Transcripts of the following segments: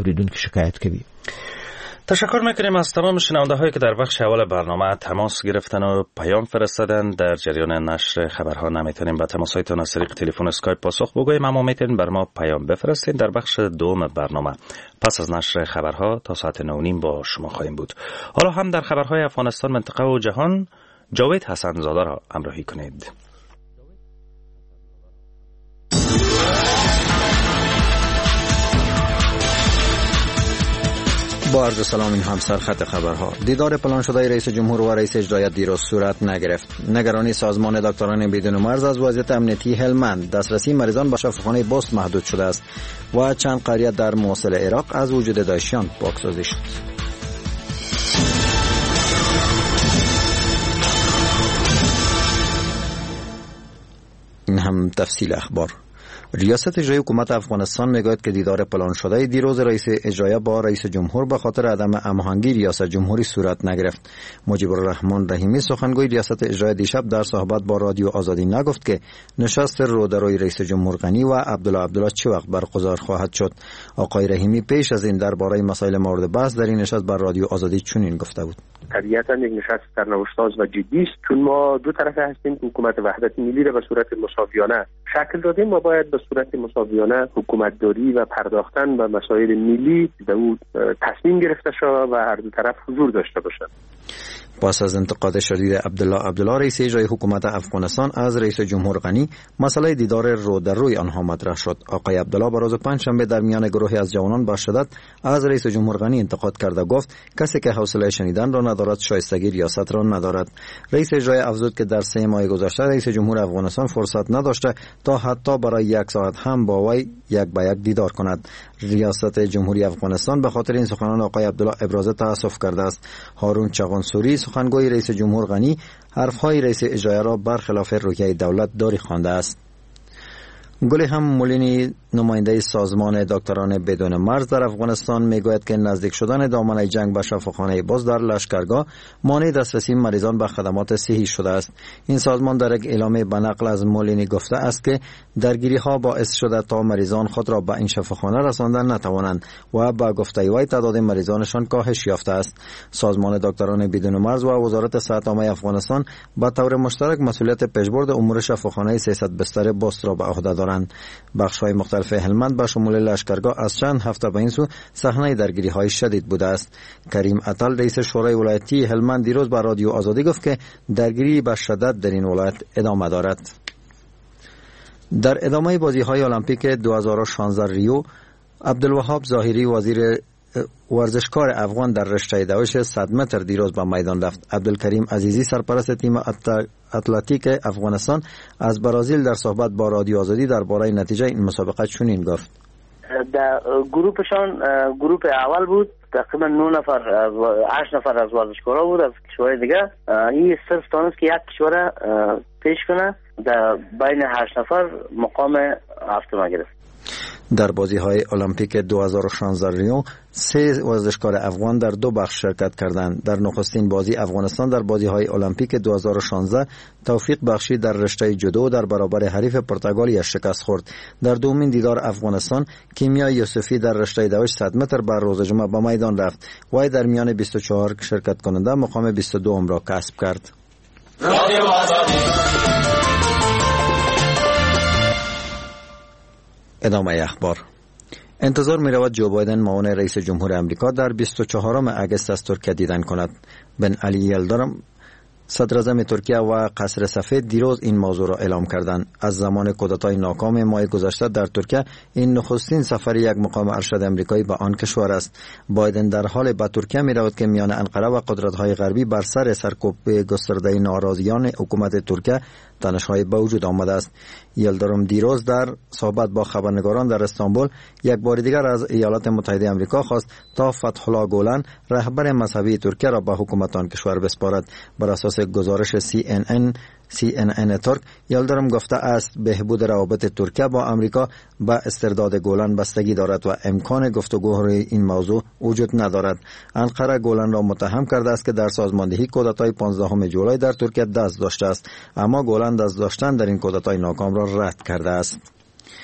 اوریدونکو شکایت کوي. تشکر میکنیم از تمام شنونده هایی که در بخش اول برنامه تماس گرفتن و پیام فرستادن. در جریان نشر خبرها نمیتونیم به تماس هایتون از طریق تلفن اسکایپ پاسخ بگوییم، اما میتونید بر ما پیام بفرستین. در بخش دوم برنامه پس از نشر خبرها تا ساعت 9:30 با شما خواهیم بود. حالا هم در خبرهای افغانستان، منطقه و جهان جاوید حسن زاده را همراهی کنید. با عرض سلام، این هم سرخط خبرها. دیدار پلان شده رئیس جمهور و رئیس اجرایی دیروز صورت نگرفت. نگرانی سازمان دکتران بدون مرز از وضعیت امنیتی هلمند، دسترسی مریضان به شفاخانه بست محدود شده است و چند قریه در موصل عراق از وجود داعشیان پاکسازی شد. این هم تفصیل اخبار. ریاست اجرایی حکومت افغانستان میگوید که دیدار پلان شده دیروز رئیس اجرایی با رئیس جمهور به خاطر عدم هماهنگی ریاست جمهوری صورت نگرفت. مجیب الرحمن رحیمی سخنگوی ریاست اجرایی دیشب در صحبت با رادیو آزادی نگفت که نشست رودروی رئیس جمهور غنی و عبدالله چه وقت برگزار خواهد شد. آقای رحیمی پیش از این درباره مسائل مورد بحث در این نشست بر رادیو آزادی چنین گفته بود: طبیعتاً یک نشست سرنوشت‌ساز و جدی است، چون ما دو طرفه هستیم که حکومت وحدت ملی را به صورت مساویانه شکل دادیم و باید به صورت مساویانه حکومتداری و پرداختن به مسائل ملی به او تصمیم گرفته شود و هر دو طرف حضور داشته باشند. پس از انتقاد شدید عبدالله رئیس اجرایی حکومت افغانستان از رئیس جمهور غنی، مسئله دیدار رو در روی آنها مطرح شد. آقای عبدالله به روز پنجشنبه در میان گروهی از جوانان با شدت از رئیس جمهور غنی انتقاد کرده گفت کسی که حوصله شنیدن را ندارد شایستگی ریاست را ندارد. رئیس اجرایی افزود که در 3 ماه گذشته رئیس جمهور افغانستان فرصت نداشته تا حتی برای 1 ساعت هم با وی یک به یک دیدار کند. ریاست جمهوری افغانستان به خاطر این سخنان آقای عبدالله ابراز تأسف کرده است. هارون چغانسوری سخنگوی رئیس جمهور غنی حرفهای رئیس اجرایی را برخلاف روحیه دولت داری خوانده است. گلی هم مولینی نماینده سازمان دکتران بدون مرز در افغانستان میگوید که نزدیک شدن دامنه جنگ به شفاخانه بست در لشکرگاه مانع دسترسی مریضان به خدمات صحی شده است. این سازمان در یک اعلامیه به نقل از مولینی گفته است که درگیری ها باعث شده تا مریضان خود را به این شفاخانه رساندن نتوانند و با گفته وی تعداد مریضانشان کاهش یافته است. سازمان دکتران بدون مرز و وزارت صحت عامه افغانستان به طور مشترک مسئولیت پیشبرد امور شفاخانه 300 بستر بست را به عهده دارند. بخش‌های مختلف هلمند به شمول لشکرگاه از چند هفته به این سو صحنه درگیری‌های شدید بوده است. کریم عطل رئیس شورای ولایتی هلمند دیروز به رادیو آزادی گفت که درگیری به شدت در این ولایت ادامه دارد. در ادامه بازی‌های المپیک 2016 ریو، عبدالوهاب ظاهری وزیر ورزشکار افغان در رشته دوش 100 متر دیروز به میدان رفت. عبدالکریم عزیزی سرپرست تیم اتلتیک افغانستان از برزیل در صحبت با رادیو آزادی درباره نتیجه این مسابقه چنین گفت: در گروپشان گروپ اول بود، تقریبا 9 نفر 8 نفر از ورزشکارا بود از کشورهای دیگه. این صرف تونست که یک کشور پیش کنه، در بین 8 نفر مقام هفتم گرفت. در بازی‌های المپیک 2016 ریو 3 ورزشکار افغان در 2 بخش شرکت کردند. در نخستین بازی افغانستان در بازی‌های المپیک 2016 توفیق بخشی در رشته جودو در برابر حریف پرتغالی شکست خورد. در دومین دیدار افغانستان کیمیا یوسفی در رشته دوش 100 متر بر روز جمعه به میدان رفت. وی در میان 24 شرکت کننده مقام 22 را کسب کرد. ادامه اخبار. انتظار می رود جو بایدن معاون رئیس جمهور امریکا در 24 اگست از ترکیه دیدن کند. بن علی یلدرم صدر اعظم ترکیه و قصر سفید دیروز این موضوع را اعلام کردند. از زمان کودتای ناکام ماه گذشته در ترکیه این نخستین سفر یک مقام ارشد امریکایی به آن کشور است. بایدن در حال به ترکیه می رود که میان انقره و قدرت‌های غربی بر سر سرکوب گسترده ناراضیان حکومت ترکیه تنش‌های به وجود آمده است. یلدرم دیروز در صحبت با خبرنگاران در استانبول یک بار دیگر از ایالات متحده آمریکا خواست تا فتح الله گولن رهبر مذهبی ترکیه را به حکومت آن کشور بسپارد. بر اساس گزارش CNN ترک، یلدرم گفته است بهبود روابط ترکیه با آمریکا با استرداد گولن بستگی دارد و امکان گفتگو روی این موضوع وجود ندارد. انقره گولن را متهم کرده است که در سازماندهی کودتای 15 جولای در ترکیه دست داشته است، اما گولن دست داشتن در این کودتای ناکام را رد کرده است.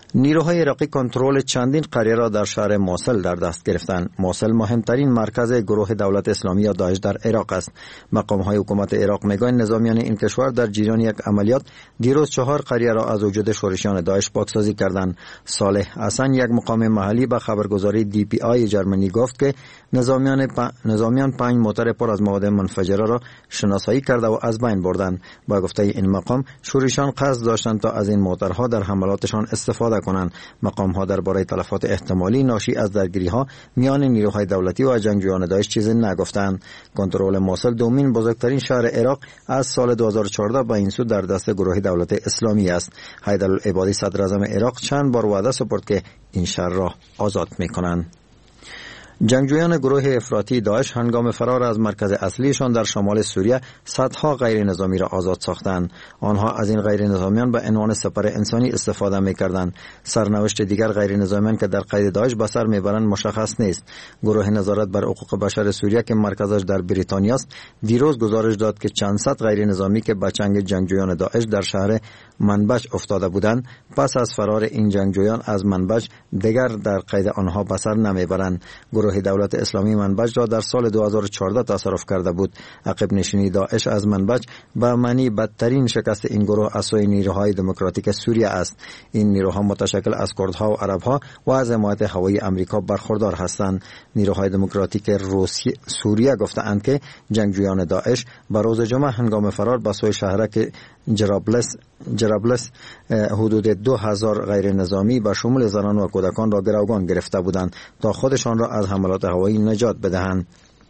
نیروهای عراقی کنترل چندین قریه را در شهر موصل در دست گرفتند. موصل مهمترین مرکز گروه دولت اسلامی یا داعش در عراق است. مقام‌های حکومت عراق میگویند نظامیان این کشور در جریان یک عملیات دیروز 4 قریه را از وجود شورشیان داعش پاکسازی کردند. صالح حسن، یک مقام محلی، به خبرگزاری DPI جرمنی گفت که نظامیان 5 موتر پر از مواد منفجره را شناسایی کرده و از بین بردند. با گفته این مقام شورشیان قصد داشتند تا از این موترها در حملاتشان استفاده کنند. مقام‌ها درباره تلفات احتمالی ناشی از درگیری‌ها میان نیروهای دولتی و جنگجویان داعش چیزی نگفتند. کنترل موصل دومین بزرگترین شهر عراق از سال 2014 به این سو در دست گروه دولت اسلامی است. حیدرالعبادی صدر اعظم عراق چند بار وعده سپرد که این شهر را آزاد می‌کنند. جنگجویان گروه افراطی داعش هنگام فرار از مرکز اصلیشان در شمال سوریه صدها غیر نظامی را آزاد ساختند. آنها از این غیر نظامیان به عنوان سپر انسانی استفاده می‌کردند. سرنوشت دیگر غیر نظامیان که در قید داعش به سر میبرند مشخص نیست. گروه نظارت بر حقوق بشر سوریه که مرکزش در بریتانیا است دیروز گزارش داد که چند صد غیر نظامی که به چنگ جنگجویان داعش در شهر منبج افتاده بودند پس از فرار این جنگجویان از منبج دیگر در قید آنها به سر نمیبرند. گروه دولت اسلامی منبج را در سال 2014 تصرف کرده بود. عقب نشینی داعش از منبج به معنی بدترین شکست این گروه از سوی نیروهای دموکراتیک سوریه است. این نیروها متشکل از کردها و عربها و از حمایت هوایی امریکا برخوردار هستند. نیروهای دموکراتیک سوریه گفتند که جنگجویان داعش به روز جمعه هنگام فرار به سوی شهرک جرابلس حدود 2000 غیر نظامی به شمول زنان و کودکان را گروگان گرفته بودند تا خودشان را از حملات هوایی نجات بدهند.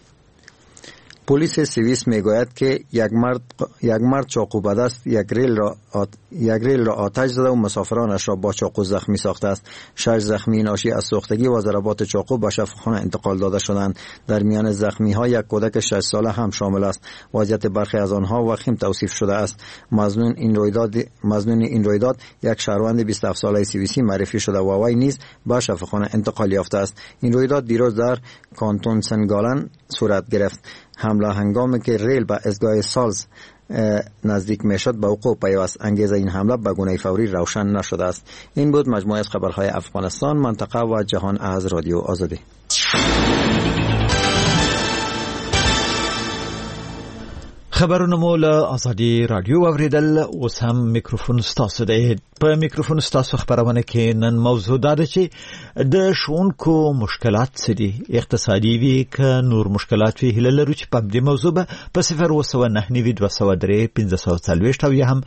پلیس سوئیس میگوید که یک مرد چاقو به دست یک ریل را آتش زده و مسافرانش را با چاقو زخمی ساخته است. 6 زخمی ناشی از سوختگی و ضربات چاقو به شفاخانه انتقال داده شدند. در میان زخمی ها یک کودک 6 ساله هم شامل است. وضعیت برخی از آنها وخیم توصیف شده است. مظنون این رویداد یک شهروند 27 ساله سوئیسی معرفی شده و وی نیز به شفاخانه انتقال یافته است. این رویداد دیروز در کانتون سنگالن صورت گرفت. حمله هنگامی که ریل به ایستگاه سالز نزدیک میشد به وقوع پیوست. انگیزه این حمله به گونه فوری روشن نشده است. این بود مجموعه از خبرهای افغانستان، منطقه و جهان از رادیو آزادی. خبرونه مو له ازادي رادیو اوریدل. اوس هم میکروفون ستاسو دی. په میکروفون ستاسو خبرونه کې نن موضوع ده چې د شونکو مشکلات سدي اقتصادي وی ک نور مشکلات وی هله لرو چې په دې موضوع په 0.9 او یا هم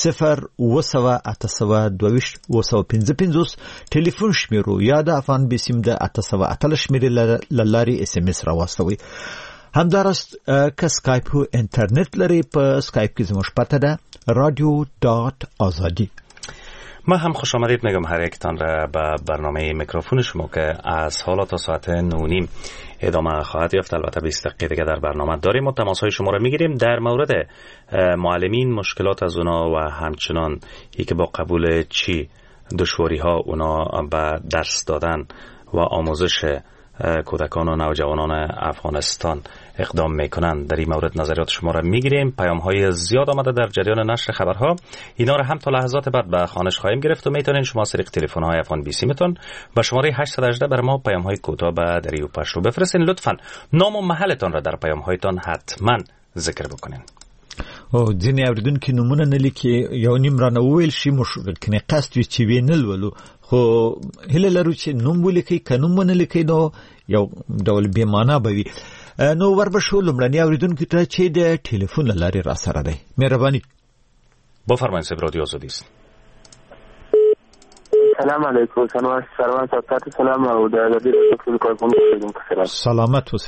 0.822 ټلیفون شمیرو یا د افغان بسیم د 8 شمیرې لاري اس ام اس راوستوي. همدارست که سکایپ و اینترنت لري په سکایپ کې زموږ پته ده radio.azadi. ما هم خوش آمدید میگم هر یکتان را به برنامه میکروفون شما که از حالا تا ساعت 9:30 ادامه خواهد یافت. البته 20 دقیقه دیگه در برنامه داریم و تماس‌های شما را میگیریم در مورد معلمین، مشکلات از اونا و همچنان که با قبول چی دشواری ها اونا به درس دادن و آموزش کودکان و نوجوانان افغانستان اقدام میکنند. در این مورد نظریات شما را میگیریم. پیام های زیاد آمده در جریان نشر خبرها. اینا را هم تا لحظات بعد به خوانش خواهیم گرفت و میتونین شما از طریق تلفن های افغان بیسی متون با شماره 818 بر ما پیام های کوتاه به دری و پشتو بفرستین. لطفاً نام و محلتان را در پیام هایتان حتما ذکر بکنین. او ځینې اوریدونکو نمونه نه لیکي، یو نیم رانه وویل شي مشکل قصد وي چې وینل ولو، خو هله لرو چې نوم ولیکي، که نوم ونه لیکي نو یو ډول بې معنا به وي. نو وربشو لومړني اوریدونکو ته چې د ټلیفون له لارې را سره دی. مهرباني بفرمایید. صاحب رادیو آزادی است. سلام علیکم. سلام تاسو سلام او د دې ټول کارکونکو سلامت اوسئ.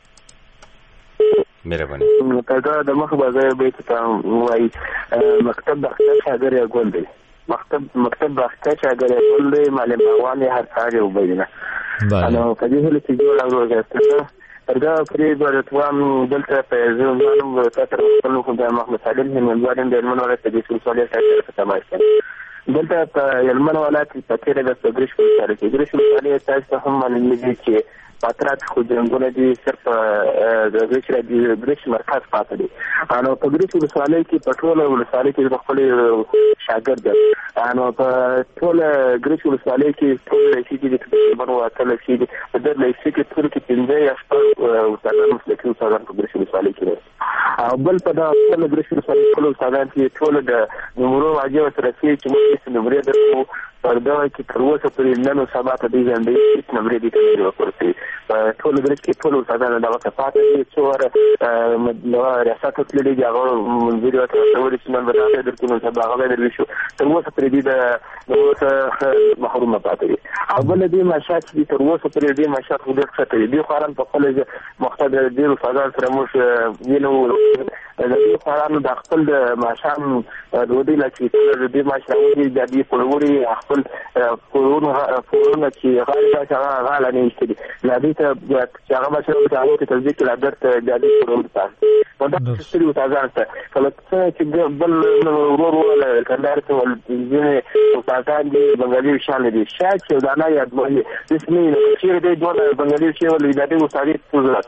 مهرباني. پیدا د مخ بازار بیت ته وای مکتب بختر شاګر یا ګل دی. مکتب بختر شاګر یا ګل دی. معلم باوان هر ساعت یو بینه. انا په دې هله چې جوړ راوځه دا پرې ورتوام دلته په زمانو تاسو ورته خو د محمد سالم هم وړاندې د منوره د سوسیالي سره تماس دلته په هلمند ولایت کې په تېره ورځ په ګرش ولسوالۍ کې ګرش ولسوالۍ تاسو هم معلوم دي چې پاترات خو جنګونه دي صرف د ګرش مرکز پاتې دي. نو په ګرش ولسوالۍ کې په ټوله ولسوالۍ کې خپل شاګرد نو په ټوله ګرش ولسوالۍ کې ټول شي چې تقریبا واتل شي د لېسې کې ټول کې 15 یا 16 استادان مسلکي استادان په ګرش ولسوالۍ کې او بل په دا ټول ګرش ولسوالۍ ټول استادان چې ټول د نمبر واجب سره چې موږ یې نمبر درکو پردا کې تر اوسه پورې نن او سبا ته دې ځندې هیڅ نمبر دې ته ورکړي ټول ګرش کې ټول استادان دا وخت پاتې دي چې نو ریاست تللی دی هغه منځري او تاسو چې نن به درته نو سبا هغه درې شو تر اوسه پرې دې نو محروم پاتې دي او بل دې ماشات دي تر اوسه پرې دې ماشات خو دې څه دي خوران په خپل مختلف دې استادان سره موږ وینو دې خوران د خپل ماشام دوی لکه دې ماشام دې د دې پروري خپل پورونه چې غاله نه ایستلي لا دې ته چې هغه ماشام ته هغه ته ذکر عادت د دې پروري تاسو دا څه استادان ته کله چې بل ورور ولا کندهار ته ول دې استادان دې بنگالي شان دي شاید چې دا نه یاد وایي اسمه چې دې دوه بنگالي شی ول دې استادي پوزرات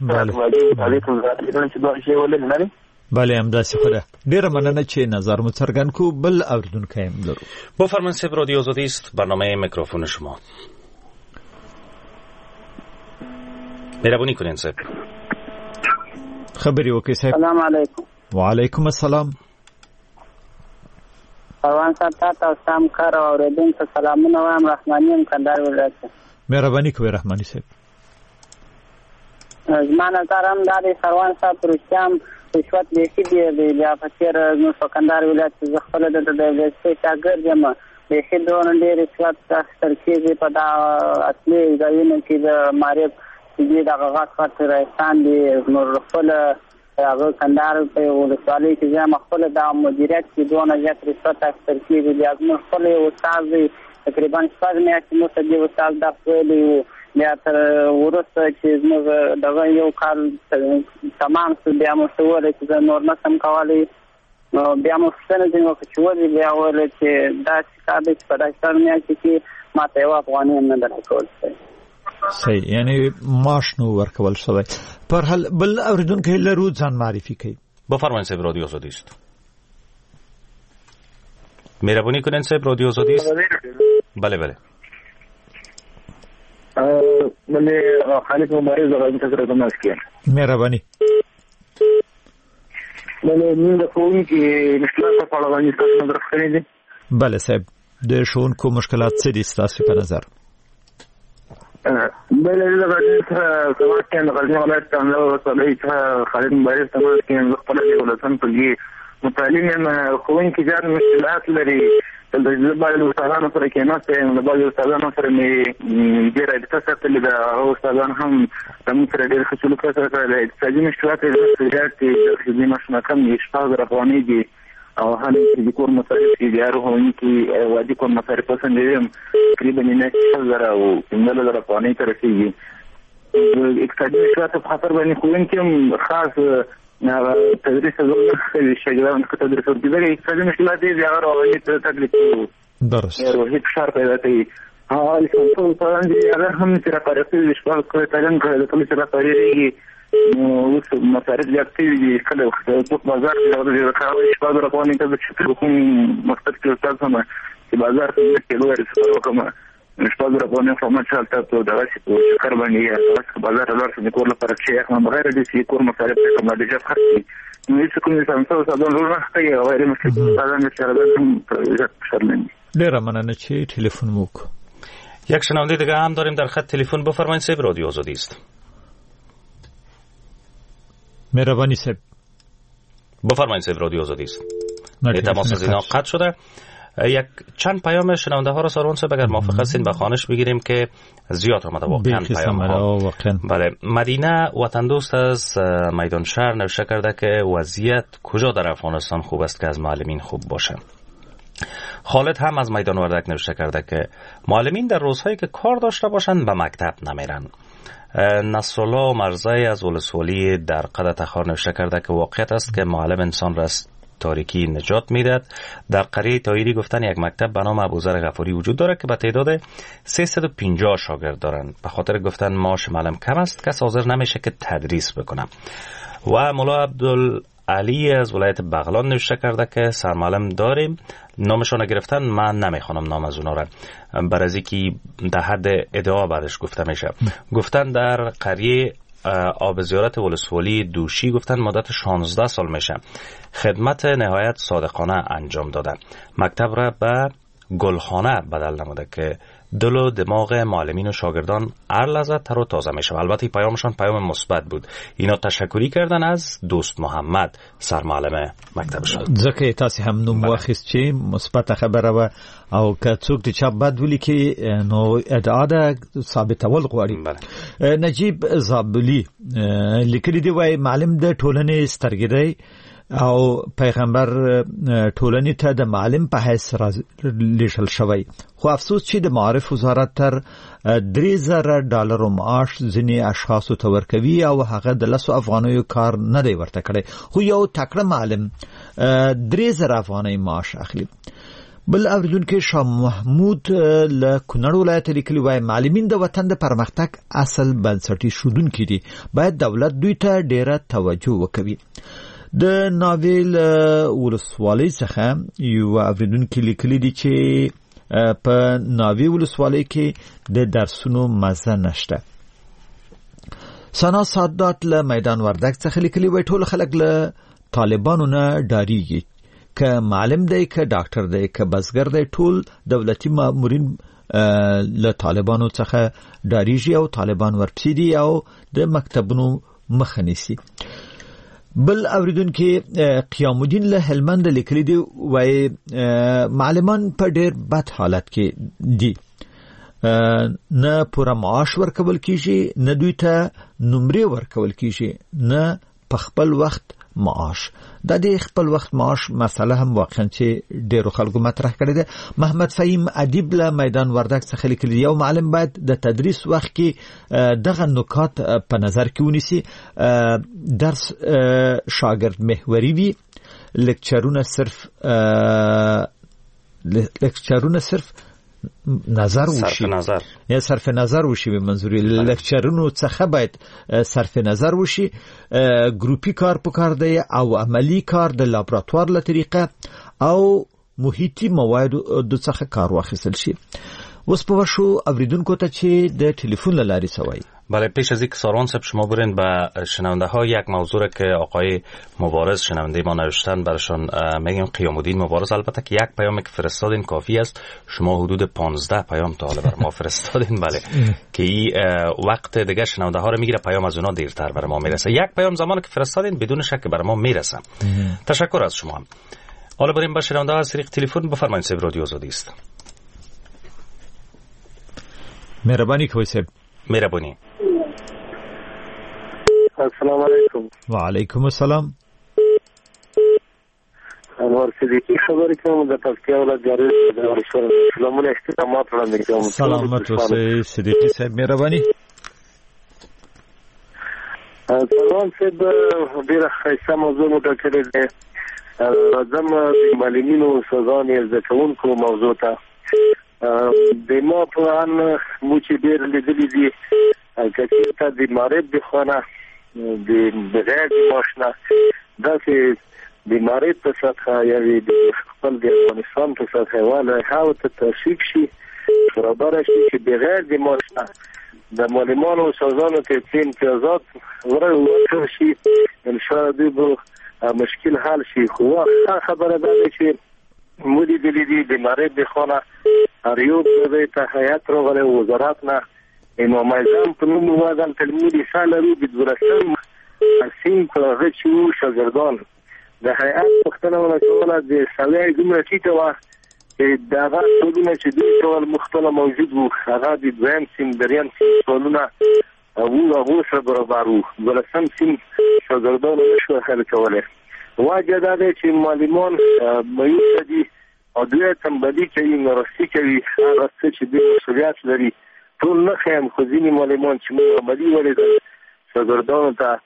نه بله همداسې خو ده. ډیره مننه چې نظر مو څرګند کو. بل اوریدونکی هم لرو. بفرمایید صاحب، رادیو آزادی است، برنامه میکروفون شما. مهربانی کنین صاحب. خبری وکي صاحب. السلام علیکم. وعلیکم السلام. روان ساته تاسو کار اوریدونکو سلامونه وایم. رحماني ام کندهار ولایت. مهرباني کوئ رحماني صاحب. زما نظر هم دا دی سروان صاحب پرشتیام رشوت بیخي دی بیا په تېر زموږ په کندهار ولایت کې زه خپله دلته د یونیورسټۍ شاګرد یم. بیخي دونه ډېر رشوت اخیستل کېږي په دا اصلي ځایونو کې د معارف چې دي دغه غټ رایستان دي. زموږ خپله هغه کندهار په ولسوالۍ کې زه یم خپله دا مدیریت کې دونه زیات رشوت اخیستل کېږي. بیا زموږ خپل یو استاد دی تقریبا 6 میاشتې مخکې دې استاد دا ویلی و. بیا تر وروسته چې زموږ دغه یو کال تمام شو بیا مو څه وویل چې زه نور نه شم کولی. نو بیا مو پوښتنه ځینې وکړه چې ولې بیا وویل چې داسې کار دی چې په داسې 4 میاشتې کې ماته یو افغانۍ هم نه درته کول شوی. صحیح، یعنی معاش نو ورکول شوی. پر حال بل اوریدونکی لرو، ځان معرفي کوي. بفرمایید صاحب، رادیو آزادی است. مهربانی کنین صاحب، رادیو آزادی است. بله بله. بله خالد مبارز غواړم تاسو راته مسکین. مهرباني. بله موږ د ښوونکي مشکلات په اړه باندې تاسو نظر کړی دی. بله صاحب، د ښوونکو مشکلات څه دي ستاسو په نظر؟ بله د غزني څخه سماج کې د غزني ولایت څخه ولسوالۍ څخه خالد مبارز سماج کې خپل د ولسن په کې متعلم یم. ښوونکي ځان مشکلات لري. د بعض استادانو سره کېناستې د بعض استادانو سره مې ډېره اړیکه ساتلې ده. هغه استادان هم زموږ سره ډېر ښه سلوک سره کړی. اقتصادي مشکلات یې زیات دي. د خدمي معاشونه کم دي. 10,000 افغانۍ دي او هر د کور مصارف چې د هر ښوونکي وادي کور مصارف وسنجوي تقریبا میاشتې 10,000 او 15,000 افغانۍ ته رسېږي. د اقتصادي مشکلاتو په خاطر باندې ښوونکي هم خاص تدریس زموږ شاګردانو ته تدریس ورکړي. اقتصادي مشکلات دي هغه رواني تکلیف درست روحي فشار پیدا کوي. هغه لیسانسو استادان دي هغه هم چې راپاره کوي شپږ کړي تعلیم کوي د ټول سره پارېږي. نو اوس مصارف زیات شوي دي. کله څوک بازار کې راغلي راکاوي 10,000 افغانۍ ته چې کوم مقصد کې استاد هم چې بازار کې لوړ څه وکړم 10,000 افغانۍ فهمت چالت ته دغه چې کار باندې بازار لار څخه کور لپاره چې بغیر د چې کور مصارف کوم د جاب خرڅي. نو هیڅ کوم لیسانسو استادان نه کوي او غیر مسلکي استادان چې راځي شرمنده. ډیره مننه چې ټلیفون مو وکړ. یک شنونده دیگه هم داریم در خط تلفن. بفرمایید صاحب، رادیو آزادی است. مهربانی صاحب. بفرمایید صاحب، رادیو آزادی است. تماس از اینا قطع شده. یک چند پیام شنونده ها را سروان صاحب اگر موافق هستین به خوانش بگیریم که زیاد آمده واقعا پیام ها. بله، مدینه وطن دوست از میدان شهر نوشته کرده که وضعیت کجا در افغانستان خوب است که از معلمین خوب باشه. خالد هم از میدان وردک نوشته کرده که معلمین در روزهایی که کار داشته باشند به مکتب نمیرن. نصرالله مرزای از ولسوالی در قده تخار نوشته کرده که واقعیت است که معلم انسان را تاریکی نجات میدهد. در قریه تاهیری گفتن یک مکتب به نام ابوذر غفاری وجود دارد که به تعداد 350 شاگرد دارند. به خاطر گفتن معاش معلم کم است کس حاضر نمیشه که تدریس بکنه. و مولا علی از ولایت بغلان نوشته کرده که سرمعلم داریم، نامشون گرفتن، من نمیخوانم نام از اونا را برای از اینکه در حد ادعا بعدش گفته میشه. گفتن در قریه آب زیارت ولسوالی دوشی گفتن مدت 16 سال میشه خدمت نهایت صادقانه انجام داده. مکتب را به گلخانه بدل نموده که دل و دماغ معلمین و شاگردان هر لحظه تر و تازه میشه. البته پیامشان پیام مثبت بود. اینا تشکری کردن از دوست محمد سرمعلم مکتبشان. ځکه تاسو هم نوم واخیست چې مثبت خبره و او که څوک د چا بد ولیکي نو ادعا ده ثابتول غواړي. نجیب زابلی لیکلي دی وای معلم د ټولنې سترګې دی او پیغمبر ټولنې ته د معلم په حیث لیږل شوی. خو افسوس چې د معارف وزارت تر $3,000 معاش ځینې اشخاصو ته ورکوي او هغه د 10 افغانیو کار نه دی ورته کړی، خو یو تکړه معلم 3,000 افغانۍ معاش اخلي. بل اوریدونکو شاه محمود له کونړ ولایت لیکلي وای معلمین د وطن د پرمختګ اصل بنسټي شودونکي دي، باید دولت دوی ته ډیره توجه وکړي. د ناویل ولسوالۍ څخه یو اوریدونکو لیکلي دي چې په ناوی ولسوالۍ کې د درسونو مزه نشته. سنا سادات له میدان وردګ څخه لیکلي وای ټول خلک له طالبانو نه ډاریږي، که معلم دی که ډاکټر دی که بزګر دی ټول دولتي مامورین له طالبانو څخه ډاریږي او طالبان ورپسې دي او د مکتبونو مخه نیسي. بل اوریدونکو قیام الدین له هلمند لیکلي دی وای معلمان په ډېر بد حالت کې دي، نه پوره معاش ورکول کیږي، نه دوی ته نمرې ورکول کیږي، نه په خپل وخت معاش. د دې خپل وخت معاش مسله هم واقعا چې ډېرو خلکو مطرح کړې ده. محمد فهیم ادیب له میدان وردګ څخه لیکلي یو معلم باید د تدریس وخت کې دغه نکات په نظر کې ونیسي. درس شاګرد محوري وي، لکچرونه صرف نظر وشي، یا صرف نظر وشي. به منظوري لکچرونو څخه باید صرف نظر وشي. ګروپي کار پکار دی او عملی کار د لابراتوار له طریقه او محیطي مواد د څخه کار واخیستل شي. اوس په شو اوریدونکو ته چې د ټلیفون له لارې سوای. بله، پیش از اینکه ساران صاحب شما برین به شنونده ها یک موضوع که آقای مبارز شنونده ما نوشتن برشان میگیم قیام الدین مبارز. البته که یک پیامی که فرستادین کافی است، شما حدود 15 پیام تا حالا بر ما فرستادین. بله که این وقت دیگه شنونده ها رو میگیره، پیام از اونا دیرتر بر ما میرسه. یک پیام زمانی که فرستادین بدون شک بر ما میرسه. تشکر از شما. حالا بریم به شنونده ها از طریق تلفن. بفرمایید صاحب، رادیو آزادی است. مهربانی کوی صاحب. مهربانی. السلام علیکم. و علیکم السلام. انوار صدیقی خبرې کوم د پکتیا ولایت جاري د ورشور سلامونه اختتامات وړاندې کوم. سلامت اوسئ صدیقی صاحب، مهرباني. سلام صاحب، ډیره ښایسته موضوع مټاکلې ده. راځم د معلمینو او استادانو زده کوونکو موضوع ته. د ما په ان مو چې ډیر لیدلې دي چې ته د معرب د خانه د بغیر د ماشنا داسې د معرب په سطحه یا د خپل د افغانستان په سطحه والا هاو ته تشریک شي برابر شي چې بغیر د ماشنا د معلمانو او استادانو ته امتیازات ورکړل شي. ان شاء الله به مشکل حل شي. خو خبره ده چې مودي د معرب د خانه اریوب ته هیئت راغله وزارت نه امام اعظم په نوم وادم تلمیذ سالري د ورسم سین کلاغه چې شاګردان د هیئت پښتنه ولا د سوي دومره چې ته دغه ټولونه چې د ټول مختلف موجود وو، هغه د دویم سیم دریم سیم ټولونه او هغه سره برابر وو. ورسم سیم شاګردان نشو حل کوله. واجه دا چې معلمان مې دي او دوی تنبلی کوي، نرسي کوي، هغه چې د مسؤلیت لري ټول نه خیم. خو ځینې معلمان چې عملي ولیدل شاګردانو ته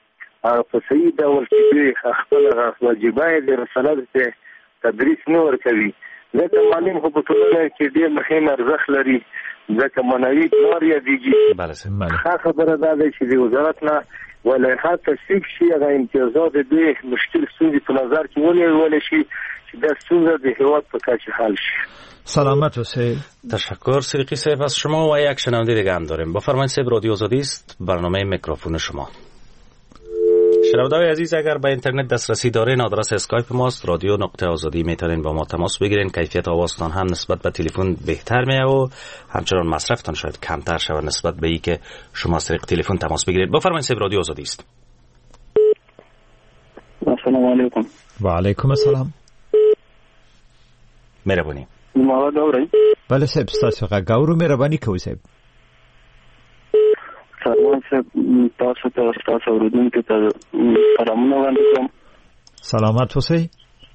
په صحیح ډول چې خپل واجبای د رسالت ته تدریس نه ورکوي. ځکه معلم خو په ټولنه کې ډېر مهم ارزښت لري، ځکه معنوي پلار یادېږي. ښه خبره دا ده چې د وزارت نه ولایحه تصویب شي، هغه امتیازات د مشکل ستونزې په نظر کې ونیول شي چې دا ستونزه د هېواد په کچه حل شي. سلامت حسین. تشکر صدیقی صاحب از شما و یک شنونده دیگه هم داریم. بفرمایید صاحب، رادیو آزادی است، برنامه میکروفون شما. شنونده‌های عزیز، اگر به اینترنت دسترسی دارین آدرس اسکایپ ماست radio.azadi، میتونین با ما تماس بگیرین. کیفیت آوازتان هم نسبت به تلفن بهتر میاد و همچنان مصرفتان شاید کمتر شود نسبت به اینکه شما از طریق تلفن تماس بگیرید. بفرمایید صاحب، رادیو آزادی است. السلام علیکم. و علیکم السلام. مهربانی. ما دوري. بله صاحب، تاسو غاورو مهرباني کوئ صاحب. سلام صاحب، تاسو ته تاسو اوریدونکو ته سلامونه وړاندې کوم. سلامت اوسئ.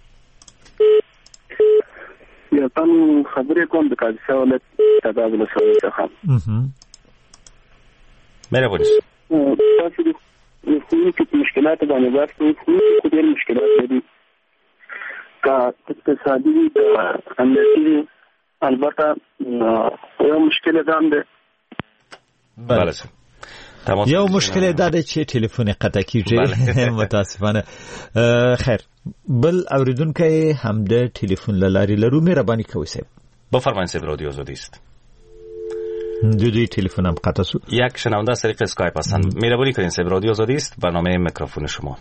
یو تاسو خبرې کوم د قاضي ولایت تدابیر سره څخه. مهرباني. تاسو د ښوونکو مشکلات باندې بحث کوئ. ښوونکو ډېر مشکلات لري، کا اقتصادي امنیتي، البته یو مشکل دام ده. بله یو مشکل داده چې تلفن قطع کیږي متاسفانه. خیر، بل اوریدونکو هم د تلفن لاري لرو، مهرباني کوئ صاحب. بفرمایید صاحب، رادیو آزادی است. دوی تلفن هم قطع شد. یک شنونده از طریق اسکایپ هستن. مهربانی کنین صاحب، رادیو آزادی است، برنامه میکروفون شما.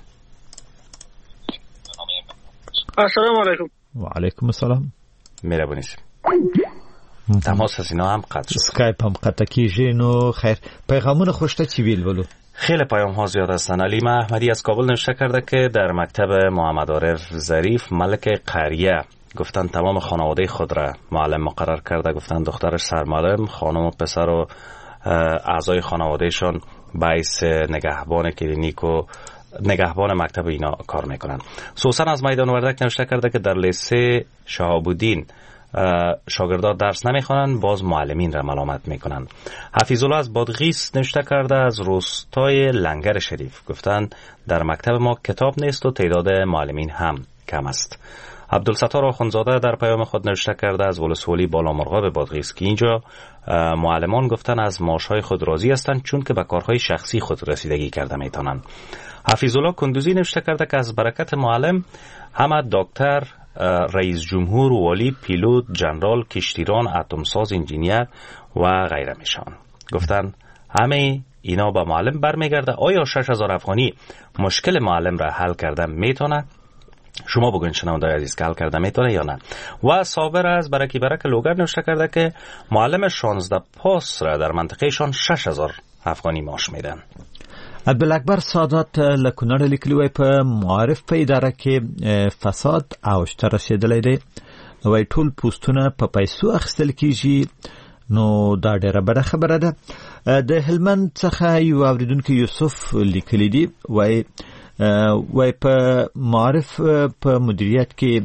السلام علیکم. و علیکم السلام. مهربانی صاحب. تماس از اینا هم قطع شد. اسکایپ هم قطع کیږي. نو خیر، پیغامونه خوشته چی ویلولو؟ خیلی پیام ها زیاد هستن. علیم احمدی از کابل نوشته کرده که در مکتب محمد عارف ظریف ملک قریه گفتن تمام خانواده خود را معلم مقرر کرده. گفتن دخترش سرمعلم، خانم و پسر و اعضای خانوادهشان باعث نگهبان کلینیک و نگهبان مکتب اینا کار میکنن. سوسن از میدان وردک نوشته کرده که در لیسه شهاب الدین شاگردان درس نمیخوانند، باز معلمین را ملامت میکنن. حفیظ الله از بادغیس نوشته کرده از روستای لنگر شریف گفتن در مکتب ما کتاب نیست و تعداد معلمین هم کم است. عبدالستار آخوندزاده در پیام خود نوشته کرده از ولسوالی بالامرغاب بادغیس که اینجا معلمان گفتن از معاشهای خود راضی هستند چون که به کارهای شخصی خود رسیدگی کرده میتونن. حفیظ الله کندوزی نوشته کرده که از برکت معلم همه دکتر، رئیس جمهور، والی، پیلوت، جنرال، کشتیران، اتمساز، انجینیر و غیره میشن. گفتن همه اینا با معلم برمیگرده. آیا 6000 افغانی مشکل معلم را حل کرده میتونه؟ شما بگوین شنونده عزیز که حل کرده میتونه یا نه. و صابر از برکی برک لوگر نوشته کرده که معلم 16 پاس را در منطقه شان 6000 افغانی معاش میدن. عبدالاکبر سادات لکونړ لیکلی وای په معارف په اداره کې فساد اوج ته رسیدلی دی. وای ټول پوسټونه په پیسو اخیستل کیږي. نو دا ډیره بده خبره ده. د هلمند څخه یو اوریدونکو یوسف لیکلی دی. وای په معارف په مدیریت کې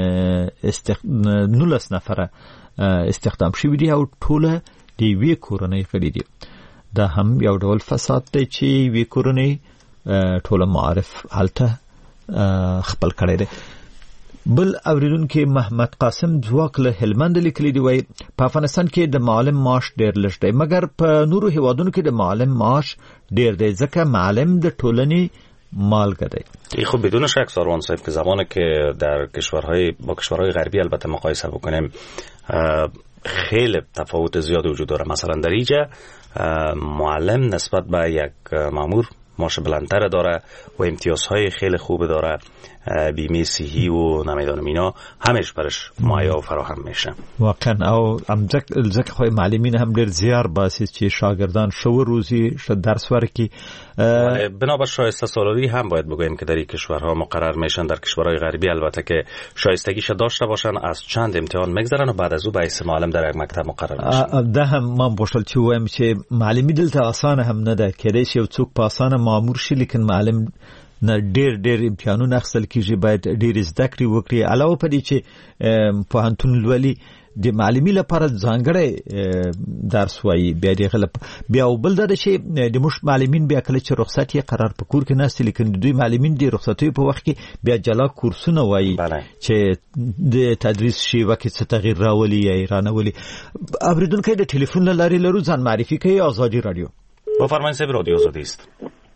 19 نفره استخدام شوي دي او ټوله د یوې کورنۍ غړي دي. دا هم یو ډول فساد دی چې وی کورنۍ ټوله معارف حالته خپل کړی دی. بل اوریدونکو محمد قاسم ځواک له هلمند لیکلی دی. وای په افغانستان کې د معلم معاش ډیر لږ دی، مګر په نورو هیوادونو کې د معلم معاش ډیر دی ځکه معلم د ټولنې مالګه دی. این خب بدون شک ساروان صاحب که زمانی که در کشورهای غربی البته مقایسه بکنیم خیلی تفاوت زیاد وجود داره. مثلا در اینجا معلم نسبت به یک مامور معاش بلندتر داره و امتیازهای خیلی خوب داره، بیمه صحی و نمیدونم اینا همش برش مایه و فراهم میشه. واقعا او ځکه خو معلمین هم ډیر زیار باسي چې شاگردان شو روزی درس ورکی. بنابر شایسته سالاری هم باید بگوییم که در این کشورها مقرر میشن. در کشورهای غربی البته که شایستگیش داشته باشن از چند امتحان میگذرن و بعد از او به اسم معلم در یک مکتب مقرر میشن. ده هم من بوشل چې وایم چې معلمی دلته آسان هم نه ده. کله چې یو څوک په آسان مامور شي لیکن معلم نه ډېر امتحانونه اخیستل کیږي، باید ډېر زده کړې وکړي. علاوه په دې چې پوهنتون لولي د معلمي لپاره ځانګړی درس وایي، بیا بل دا چې د موږ معلمین بیا کله چې رخصت یې قرار په کور کې ناست، لیکن د دوی معلمین د رخصتۍ په وخت کې بیا جلا کورسونه وایي چې د تدریس شیوه کې څه تغییر راولي یا رانولي. اوریدونکو د ټلیفون له لارې لرو، ځان معرفي کوي. آزادی رادیو. بفرمایید صاحب، رادیو آزادی است.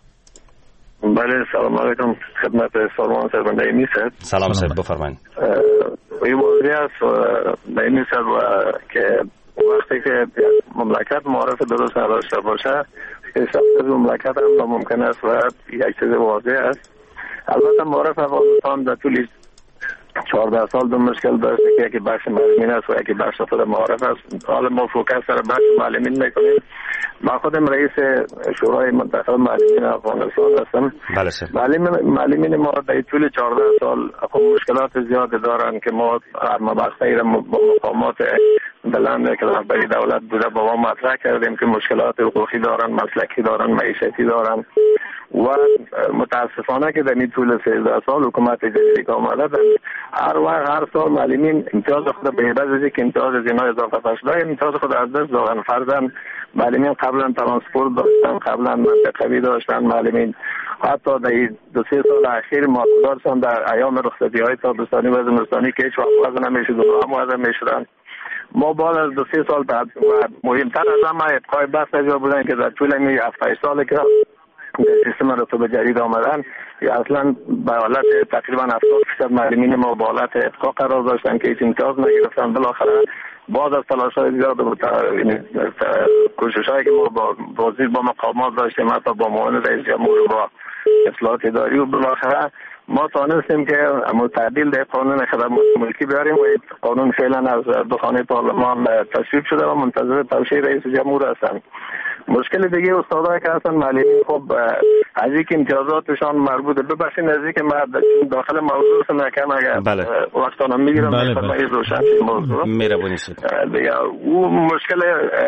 بله، سلام علیکم خدمت سازمان سربنده ایمی صاحب. سلام صاحب، بفرمایید. این موضوعی است ایمی صاحب که وقتی که مملکت معارف درست نداشته باشه، استفاده مملکت هم ممکن است و یک چیز واضح است. البته معارف افغانستان در طول 14 سال دو مشکل داشته که یکی بخش معلمین است و یکی بخش خود معارف است. حالا ما فوکس سر بخش معلمین میکنیم. من خودم رئیس شورای منتخب معلمین افغانستان هستم. بله سر. معلمین ما در طول 14 سال خب مشکلات زیادی دارن که ما هر مبحثی را با مقامات بلند که رهبری دولت بوده با ما مطرح کردیم که مشکلات حقوقی دارن، مسلکی دارن، معیشتی دارن و متاسفانه که در این طول 13 سال حکومت جدیدی که آمده هر سال معلمین امتیاز خود به عوض که امتیاز از اینا اضافه شده، امتیاز خود از دست دادن. فرضاً معلمین قبلا ترانسپورت داشتن، قبلا منطقوی داشتن معلمین. حتی در 2-3 سال اخیر معتبر شدن در ایام رخصتی های تابستانی و زمستانی که هیچ وقت وضع نمیشد و هم وضع میشدن. ما بعد از 2-3 سال بعد مهمتر از همه ابقای بحث جا بودن که در طول این 7-8 سال که سیستم رتبه جدید آمدن یا اصلا به حالت تقریبا 70% معلمین ما با حالت ابقا قرار داشتن که هیچ امتیاز نگرفتن. بالاخره بعد از تلاش‌های زیاد و کوشش‌هایی که ما با وزیر با مقامات داشتیم، حتی با معاون رئیس جمهور و با اصلاحات اداری، و بالاخره ما تانستیم که تعدیل در قانون خدمات ملکی بیاریم و قانون فعلا از دخانه پارلمان تصویب شده و منتظر توشیح رئیس جمهور هستن. مشکل دیگه استادایی که هستن معلمین خب از اینکه امتیازاتشان مربوط به بخش نزدیک داخل موضوع نکم اگر وقتانا میگیرم برای روشن موضوع مهربانی شد دیگه او مشکل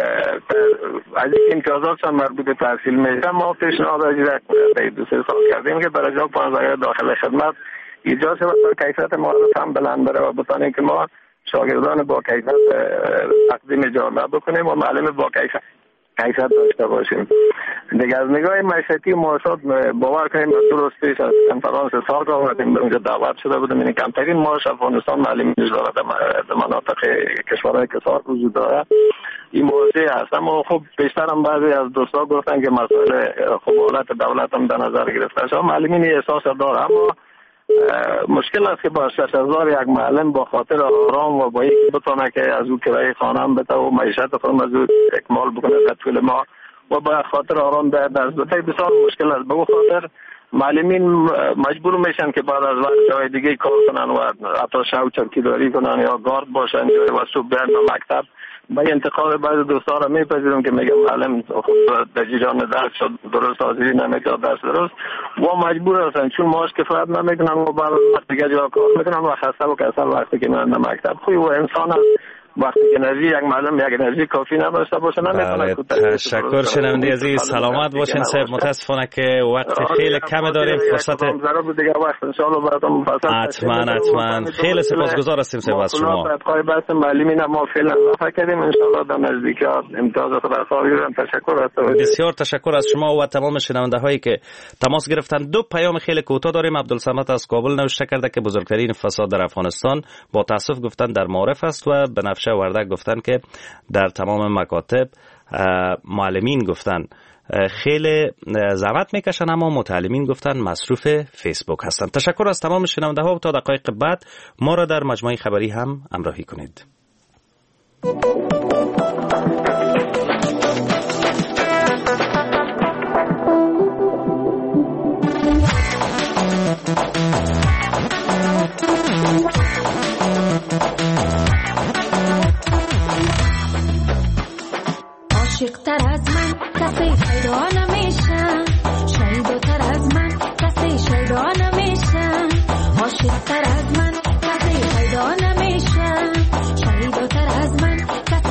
از اینکه امتیازاتشان مربوط به تحصیل میشه. ما پیشنهاد اجرا 2-3 سال کردیم که برای جا پانزده داخل خدمت ایجاد شود تا کیفیت معارف هم بلند بره و بتانیم که ما شاگردان با کیفیت تقدیم جامعه بکنیم و معلم با کیفیت داشته باشیم. دیگه از نگاه معیشتی و معاشات باور کنیم درست پیش از کنفرانس سال را آمدیم، اونجا دعوت شده بودیم. این کمترین معاش افغانستان معلمین داره در مناطق کشورهای کسار وجود داره. این موضوع هست، اما خب بیشتر هم بعضی از دوستا گفتن که مسائل خب حالت دولت هم در نظر گرفته شده. معلمین احساس داره، اما مشکل است که با 6000 یک معلم با خاطر آرام و با یکی بتونه که از او کرایه خانه هم بده و معیشت خودم از او اکمال بکنه در طول ما و با خاطر آرام در دست بده، بسیار مشکل است. به خاطر معلمین مجبور میشن که بعد از وقت جای دیگه کار کنن و حتی شب چوکیداری کنن یا گارد باشن یا و صبح بیان به مکتب. با انتقاد بعض دوستا را میپذیرم که میگم معلم در جان درس شد درست حاضری نمیکرد درس درست و مجبور هستن چون معاش کفایت نمیکنن و بعد وقت دیگه جا کار میکنن و خسته و کسل وقتی که میرن مکتب. خوی و انسان هست وقتی که انرژی یک معلم یک انرژی کافی نداشته باشه نمیتونه. تشکر شنونده عزیز، سلامت باشین صاحب. متاسفانه که وقت خیلی کم داریم، فرصت دیگه وقت ان شاء الله براتون حتما خیلی سپاسگزار هستیم صاحب از شما. بحث معلمین ما فعلا وقت کردیم، ان شاء الله در نزدیکات امتیاز خود را خواهیم. تشکر هستم. بسیار تشکر از شما و تمام شنونده هایی که تماس گرفتن. دو پیام خیلی کوتاه داریم. عبدالصمد از کابل نوشته کرده که بزرگترین فساد در افغانستان با تاسف گفتن در معارف است و بنفشه وردک گفتن که در تمام مکاتب معلمین گفتن خیلی زحمت میکشن اما متعلمین گفتن مصروف فیسبوک هستند. تشکر از تمام شنونده ها و تا دقایق بعد ما را در مجموعه خبری هم همراهی کنید. عاشق‌تر از من کسی پیدا نمیشه، شایدتر از من کسی شیدا نمیشه. عاشق‌تر از من کسی پیدا نمیشه، شایدتر از من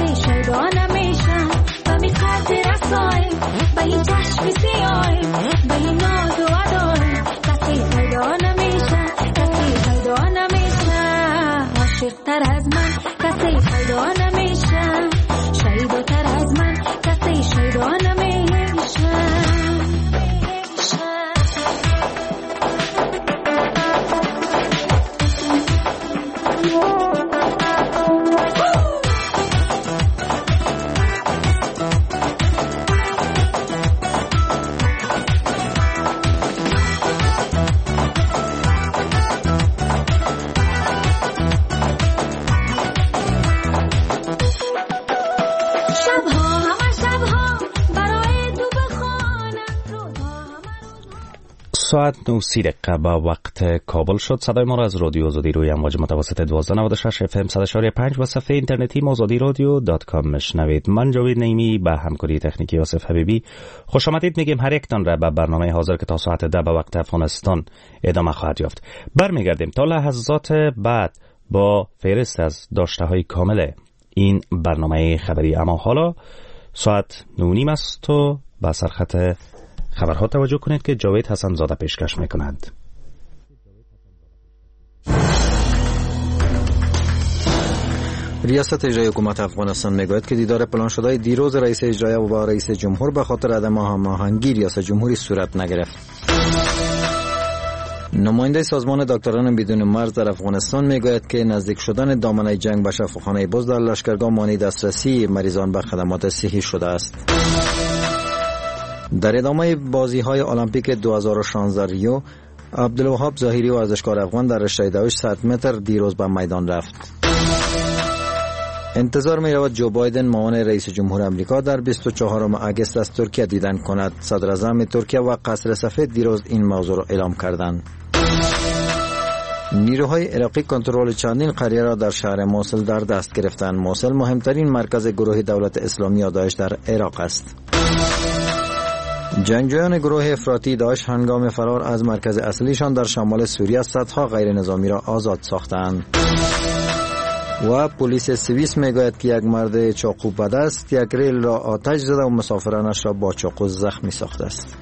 ساعت 9:30 با وقت کابل شد. صدای ما را از رادیو آزادی روی امواج متوسط 1296 FM 100.5 و صفحه اینترنتی azadiradio.com میشنوید. من جاوید نعیمی با همکاری تکنیکی آصف حبیبی خوش آمدید میگیم هر یکتان را به برنامه حاضر که تا ساعت 10 به وقت افغانستان ادامه خواهد یافت. برمیگردیم تا لحظات بعد با فهرست از داشته‌های کامل این برنامه خبری. اما حالا ساعت 9:30 است و به سرخط خبرها توجه کنید که جاوید حسن زاده پیشکش میکند. ریاست اجرایی حکومت افغانستان میگوید که دیدار پلان شده دیروز رئیس اجرایی و با رئیس جمهور به خاطر عدم هماهنگی ریاست جمهوری صورت نگرفت. نماینده سازمان دکتران بدون مرز در افغانستان میگوید که نزدیک شدن دامنه جنگ به شفاخانه باز در لشکرگاه مانع دسترسی مریضان به خدمات صحی شده است. در ادامه بازی‌های المپیک 2016 ریو، عبدالوهاب ظاهری ورزشکار افغان در رشته دوش 100 متر دیروز به میدان رفت. انتظار می‌رود جو بایدن معاون رئیس جمهور آمریکا در 24 آگوست از ترکیه دیدن کند. صدر اعظم ترکیه و قصر سفید دیروز این موضوع را اعلام کردند. نیروهای عراقی کنترل چندین قریه را در شهر موصل در دست گرفتند. موصل مهمترین مرکز گروه دولت اسلامی داعش در عراق است. جنگجویان گروه افراطی داعش هنگام فرار از مرکز اصلیشان در شمال سوریه صدها غیر نظامی را آزاد ساختند. و پلیس سوئیس میگوید که یک مرد چاقو به دست یک ریل را آتش زده و مسافرانش را با چاقو زخمی ساخته است.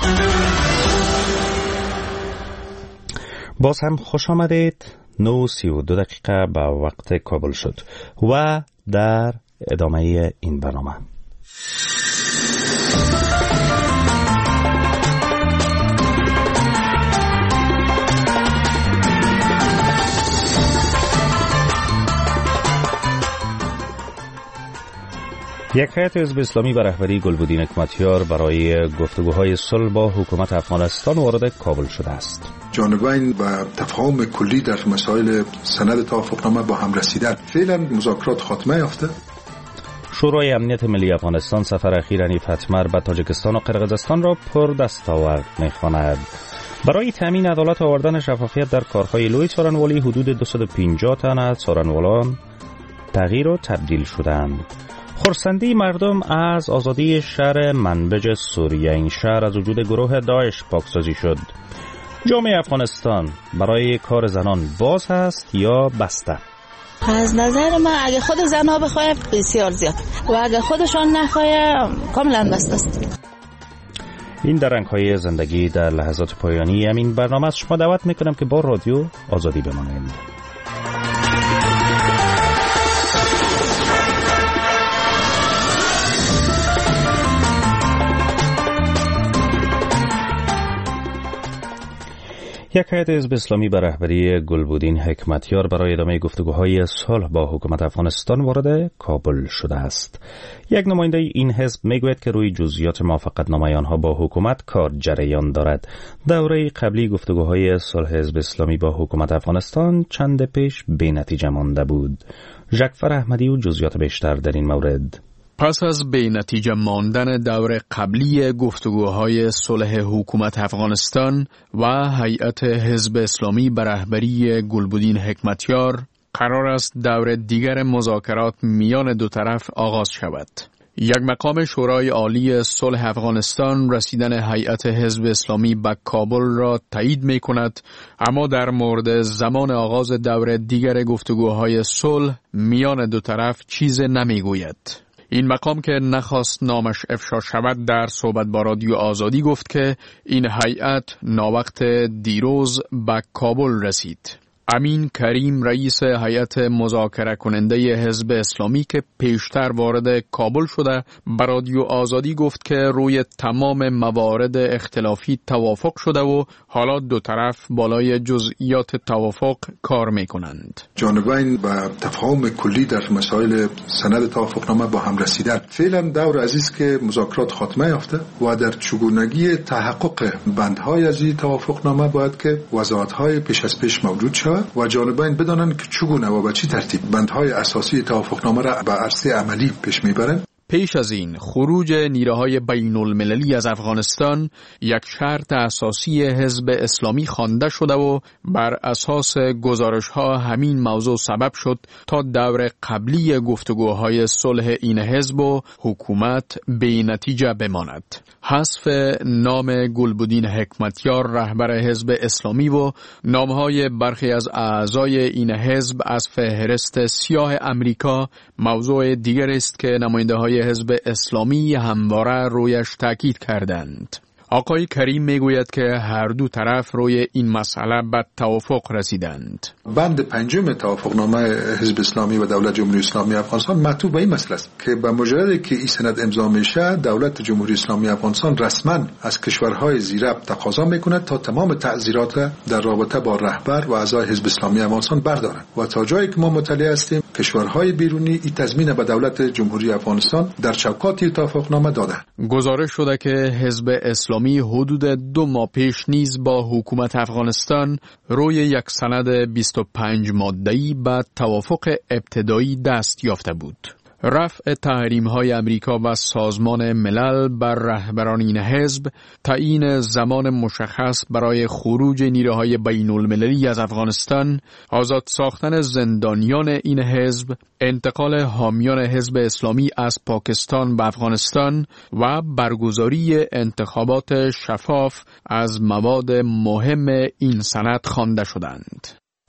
باز هم خوش آمدید. 9:32 به وقت کابل شد و در ادامه این برنامه یک هیئت حزب اسلامی به رهبری گلبدین حکمتیار برای گفتگوهای صلح با حکومت افغانستان وارد کابل شده است. جانبین و تفاهم کلی در مسائل سند توافقنامه با هم رسیدن. فعلا مذاکرات خاتمه یافته. شورای امنیت ملی افغانستان سفر اخیر حنیف اتمر به تاجیکستان و قرقیزستان را پر دستاورد می‌خواند. برای تامین عدالت و آوردن شفافیت در کارهای لوی څارنوالی حدود 250 تن از څارنوالان تغییر و تبدیل شدند. خرسندی مردم از آزادی شهر منبج سوریه. این شهر از وجود گروه داعش پاکسازی شد. جامعه افغانستان برای کار زنان باز هست یا بسته؟ از نظر من اگه خود زنها بخواه بسیار زیاد و اگه خودشان نخواه کاملا بسته است. این در رنگ‌های زندگی در لحظات پایانی همین برنامه است. شما دعوت میکنم که با رادیو آزادی بمانید. یک هیئت حزب اسلامی به رهبری گلبدین حکمتیار برای ادامه گفتگوهای صلح با حکومت افغانستان وارد کابل شده است. یک نماینده این حزب میگوید که روی جزئیات موافقتنامه آنها با حکومت کار جریان دارد. دوره قبلی گفتگوهای صلح حزب اسلامی با حکومت افغانستان چند پیش بی نتیجه مانده بود. ژکفر احمدی و جزئیات بیشتر در این مورد. پس از بی نتیجه ماندن دور قبلی گفتگوهای صلح حکومت افغانستان و هیئت حزب اسلامی به رهبری گلبدین حکمتیار، قرار است دور دیگر مذاکرات میان دو طرف آغاز شود. یک مقام شورای عالی صلح افغانستان رسیدن هیئت حزب اسلامی به کابل را تایید می کند، اما در مورد زمان آغاز دور دیگر گفتگوهای صلح میان دو طرف چیز نمی گوید. این مقام که نخواست نامش افشا شود در صحبت با رادیو آزادی گفت که این هیئت ناوقت دیروز به کابل رسید. امین کریم رئیس هیئت مذاکره کننده حزب اسلامی که پیشتر وارد کابل شده به رادیو آزادی گفت که روی تمام موارد اختلافی توافق شده و حالا دو طرف بالای جزئیات توافق کار می کنند. جانبین و تفاهم کلی در مسائل سند توافقنامه با هم رسیدن. فعلا دور عزیز که مذاکرات خاتمه یافته و در چگونگی تحقق بندهای از این توافقنامه باید که وضاحت‌های پیش از پیش موجود شود و جانبین بدانند که چگونه و به چه ترتیب بندهای اساسی توافقنامه را به عرصه عملی پیش میبرند. پیش از این خروج نیروهای بین المللی از افغانستان یک شرط اساسی حزب اسلامی خوانده شده و بر اساس گزارش‌ها همین موضوع سبب شد تا دور قبلی گفتگوهای صلح این حزب و حکومت بی نتیجه بماند. حذف نام گلبدین حکمتیار رهبر حزب اسلامی و نامهای برخی از اعضای این حزب از فهرست سیاه امریکا موضوع دیگر است که نماینده‌های حزب اسلامی همواره رویش تاکید کردند. آقای کریم میگوید که هر دو طرف روی این مسئله به توافق رسیدند. بند 5 توافقنامه حزب اسلامی و دولت جمهوری اسلامی افغانستان معطوف به این مسئله است که به مجردی که این سند امضا میشه دولت جمهوری اسلامی افغانستان رسما از کشورهای زیرب تقاضا میکنه تا تمام تعزیرات در رابطه با رهبر و اعضای حزب اسلامی افغانستان بردارند و تا جایی که ما مطلع هستیم کشورهای بیرونی این تضمین به دولت جمهوری افغانستان در چوکات توافقنامه داده. گزارش شده که حزب اسلامی حدود 2 ماه پیش نیز با حکومت افغانستان روی یک سند 25 ماده‌ای به توافق ابتدایی دست یافته بود. رفع تحریم‌های امریکا و سازمان ملل بر رهبران این حزب، تعیین زمان مشخص برای خروج نیروهای بین المللی از افغانستان، آزاد ساختن زندانیان این حزب، انتقال حامیان حزب اسلامی از پاکستان به افغانستان و برگزاری انتخابات شفاف از مواد مهم این سند خوانده شدند.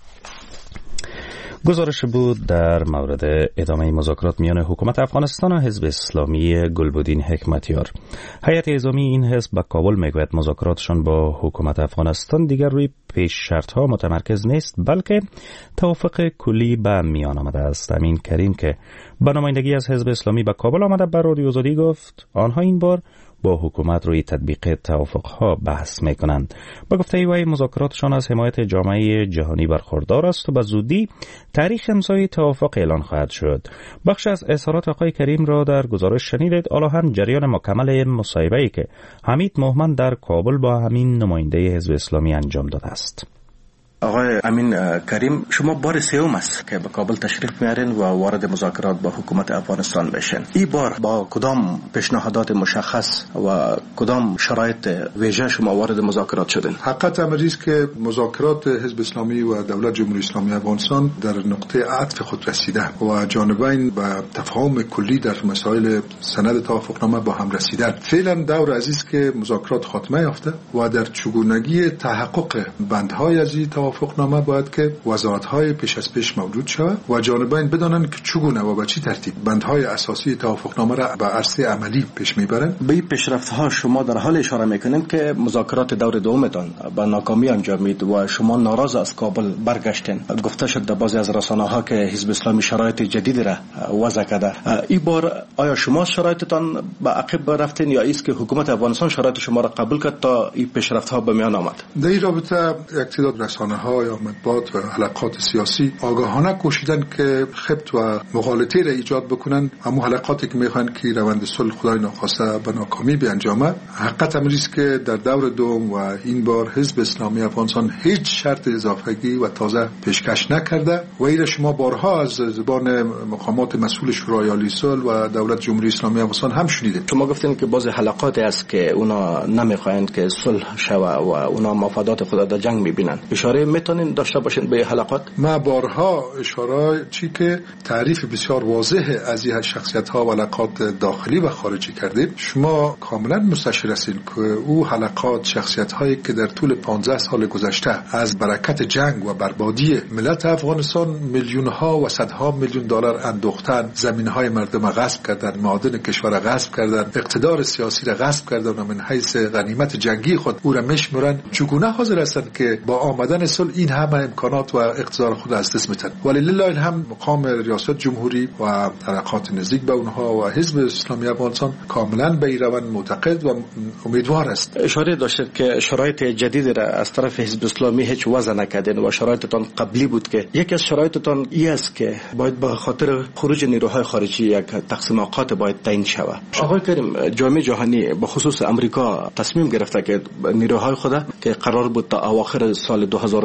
گزارش بود در مورد ادامه مذاکرات میان حکومت افغانستان و حزب اسلامی گلبدین حکمتیار. هیئت اعزامی این حزب به کابل میگوید مذاکراتشان با حکومت افغانستان دیگر روی پیش شرطها متمرکز نیست بلکه توافق کلی به میان آمده است. امین کریم که به نمایندگی از حزب اسلامی به کابل آمده بر رادیو آزادی گفت آنها این بار با حکومت روی تطبیق توافقها بحث میکنند. با گفته وی مذاکراتشان از حمایت جامعه جهانی برخوردار است و به زودی تاریخ امضای توافق اعلان خواهد شد. بخش از اظهارات آقای کریم را در گزارش شنیدید. حالا هم جریان مکمل مصاحبه‌ای که حمید مومن در کابل با همین نماینده حزب اسلامی انجام داده است. آقای امین کریم، شما بار سوم است که به کابل تشریف میارین و وارد مذاکرات با حکومت افغانستان بشین. این بار با کدام پیشنهادات مشخص و کدام شرایط ویژه شما وارد مذاکرات شدین؟ حقیقت امری است که مذاکرات حزب اسلامی و دولت جمهوری اسلامی افغانستان در نقطه عطف خود رسیده و جانبین به تفاهم کلی در مسائل سند توافقنامه با هم رسیدند. فعلا دور عزیز که مذاکرات خاتمه یافته و در چگونگی تحقق بندهای از توافقنامه باید که وزارت‌های پیش از پیش موجود شود و جانبین بدانند که چگونه و به چه ترتیب بندهای اساسی توافقنامه را به عرصه عملی پیش میبرند. به این پیشرفت‌ها شما در حال اشاره میکنید که مذاکرات دور دومتان به ناکامی انجامید و شما ناراض از کابل برگشتین. گفته شد در بعضی از رسانه‌ها که حزب اسلامی شرایط جدید را وضع کرده. این بار آیا شما شرایطتان به عقب رفتین یا است که حکومت افغانستان شرایط شما را قبول کرد تا این پیشرفت‌ها به میان آمد؟ در این رابطه یک تعداد رسانه‌ها یا مطبوعات و حلقات سیاسی آگاهانه کوشیدن که خبط و مغالطه را ایجاد بکنن. همون حلقاتی که میخوان که روند صلح خدای ناخواسته به ناکامی بیانجامد. حقیقت امری است که در دور دوم و این بار حزب اسلامی افغانستان هیچ شرط اضافگی و تازه پیشکش نکرده و این شما بارها از زبان مقامات مسئول شورای عالی صلح و دولت جمهوری اسلامی افغانستان هم شنیدید. شما گفتین که بعضی حلقاتی است که اونا نمیخواهند که صلح شود و اونا مفادات خود در جنگ میبینن. اشاره میتونین داشته باشین به حلقات؟ ما بارها اشاره چی که تعریف بسیار واضح از این شخصیت‌ها و حلقات داخلی و خارجی کردیم. شما کاملا مستشعر هستین که او حلقات شخصیت‌هایی که در طول 15 سال گذشته از برکت جنگ و بربادی ملت افغانستان میلیون‌ها و صدها میلیون دلار اندوختن، زمین‌های مردم غصب کردن، معادن کشور غصب کردن، اقتدار سیاسی را غصب کردن و من حیث غنیمت جنگی خود او را میشمرن. چگونه حاضر هستند که با آمدن صلح این همه امکانات و اقتدار خود از دست میدن؟ ولله الحمد مقام ریاست جمهوری و حلقات نزدیک به اونها و حزب اسلامی افغانستان کاملا به این روند معتقد و امیدوار است. اشاره داشتید که شرایط جدید را از طرف حزب اسلامی هیچ وضع نکردین و شرایطتان قبلی بود که یکی از شرایطتان این است که باید به خاطر خروج نیروهای خارجی یک تقسیم اوقات باید تعیین شود. آقای کریم، جامعه جهانی به خصوص امریکا تصمیم گرفته که نیروهای خود که قرار بود تا اواخر سال 2016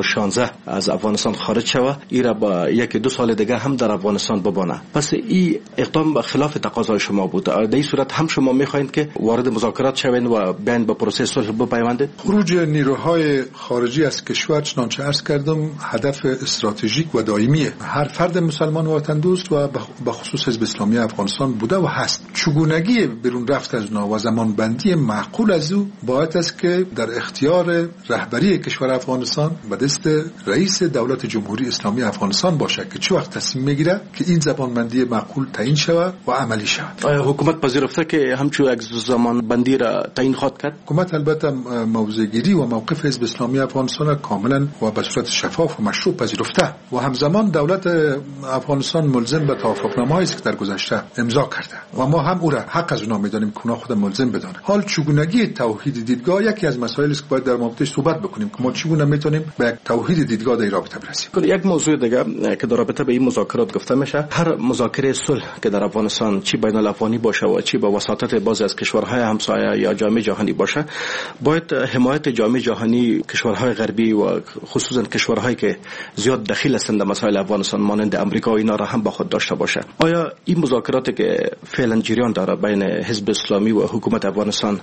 2016 از افغانستان خارج شود، ایرا با 1-2 سال دیگه هم در افغانستان بمانه. پس این اقدام خلاف تقاضای شما بود. در این صورت هم شما میخواین که وارد مذاکرات شوین و بیان به پروسه صلح بپیوندید؟ خروج نیروهای خارجی از کشور چنانچه عرض کردم هدف استراتژیک و دائمیه هر فرد مسلمان وطن دوست و به خصوص حزب اسلامی افغانستان بوده و هست. چگونگی بیرون رفت از اونها و زمان بندی معقول از او باید است که در اختیار رهبری کشور افغانستان به دست رئیس دولت جمهوری اسلامی افغانستان باشه که چه وقت تصمیم میگیره که این زمان بندی معقول تعیین شود و عملی شود. آیا حکومت پذیرفته که همچون یک زمان بندی را تعیین خواهد کرد؟ حکومت البته موضع‌گیری و موقف حزب اسلامی افغانستان را کاملا و به صورت شفاف و مشروع پذیرفته و همزمان دولت افغانستان ملزم به توافقنامه‌ای است که در گذشته امضا کرده و ما هم او را حق از اونها می‌دانیم که اونها خود ملزم بدانند. حال چگونگی توحید دیدگاه یکی از مسائلی است که باید در موردش صحبت بکنیم که ما چگونه میتونیم به یک توحید دیدگاه در این رابطه برسیم. یک موضوع دیگه که در رابطه به این مذاکرات گفته میشه، هر مذاکره صلح که در افغانستان چی بین الافغانی باشه و چی با وساطت بعضی از کشورهای همسایه یا جامعه جهانی باشه، باید حمایت جامعه جهانی، کشورهای غربی و خصوصا کشورهایی که زیاد دخیل هستند در مسائل افغانستان مانند امریکا و اینا را هم با خود داشته باشه. آیا این مذاکراتی که فعلا جریان داره بین حزب اسلامی و حکومت افغانستان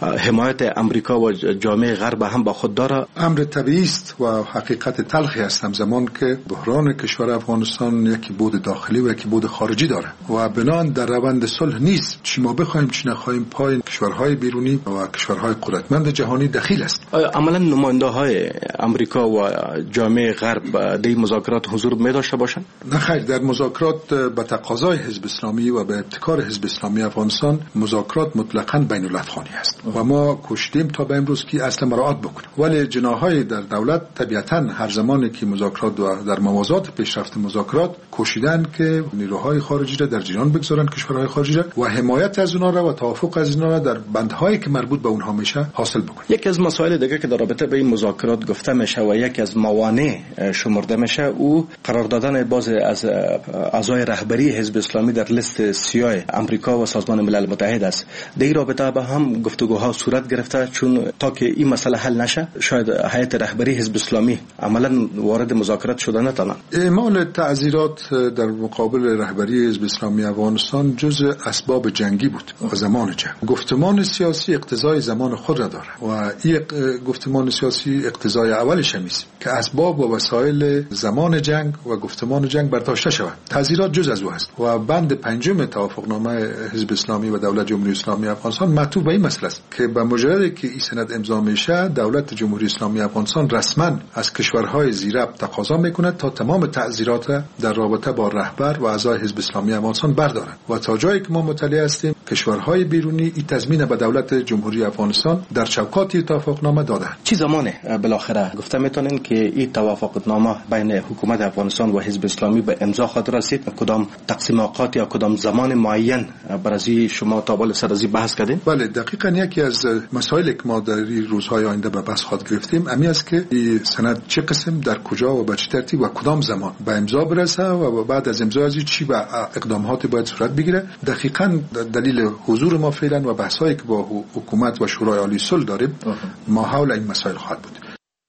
حمایت امریکا و جامعه غرب هم با خود داره؟ امر طبیعی است و حقیقت تلخی است همزمان که بحران کشور افغانستان یکی بود داخلی و یکی بود خارجی داره و بنان در روند صلح نیست. چی ما بخوایم چی نخوایم پای کشورهای بیرونی و کشورهای قدرتمند جهانی دخیل است. آیا عملا نماینده های امریکا و جامعه غرب در مذاکرات حضور می داشته باشند؟ نه خیر، در مذاکرات به تقاضای حزب اسلامی و به ابتکار حزب اسلامی افغانستان مذاکرات مطلقاً بین الافغانی است و ما کوشیدیم تا به امروز که اصل مراعات بکنیم. ولی جناح‌های در دولت طبیعتاً هر زمانی که مذاکرات و در موازات پیشرفت مذاکرات کوشیدن که نیروهای خارجی را در جریان بگذارن، کشورهای خارجی را و حمایت از اونها را و توافق از اونها را در بندهایی که مربوط به اونها میشه حاصل بکنن. یکی از مسائل دیگه که در رابطه به این مذاکرات گفته میشه و یکی از موانع شمرده میشه او قرار دادن بعضی از اعضای رهبری حزب اسلامی در لیست سیاه امریکا و سازمان ملل متحد است. در این رابطه با هم گفتگوها صورت گرفته، چون تا که این مسئله حل نشه شاید هیئت رهبری حزب اسلامی عملا وارد مذاکرات شده نتونه. اعمال تعزیرات در مقابل رهبری حزب اسلامی افغانستان جزء اسباب جنگی بود و زمان جنگ. گفتمان سیاسی اقتضای زمان خود را داره و این گفتمان سیاسی اقتضای اولش است که اسباب و وسایل زمان جنگ و گفتمان جنگ برداشته شود. تعزیرات جز از او است و بند 5 توافقنامه حزب اسلامی و دولت جمهوری اسلامی افغانستان معطوف به این مسئله است که به مجردی که این سند امضا میشه دولت جمهوری اسلامی افغانستان رسما از کشورهای زیرب تقاضا میکنه تا تمام تعزیرات در رابطه با رهبر و اعضای حزب اسلامی افغانستان بردارن و تا جایی که ما مطلع هستیم کشورهای بیرونی این تضمین به دولت جمهوری افغانستان در چوکات توافقنامه دادن. چه زمانه بالاخره گفته میتونین که این توافقنامه بین حکومت افغانستان و حزب اسلامی به امضا خود رسید؟ کدام تقسیم اوقات یا کدام زمان معین برای شما تا بالا سر از بحث کردین؟ بله، دقیقاً یکی از مسائلی که ما در این روزهای آینده به بحث خود گرفتیم امی است که این سند چه قسم در کجا و به چه ترتیب و کدام زمان به امضا برسه و بعد از امضا از چی و اقدامات باید صورت بگیره. دقیقاً دلیل حضور ما فعلا و بحثایی که با حکومت و شورای عالی صلح داریم ما حول این مسائل خواهد بود.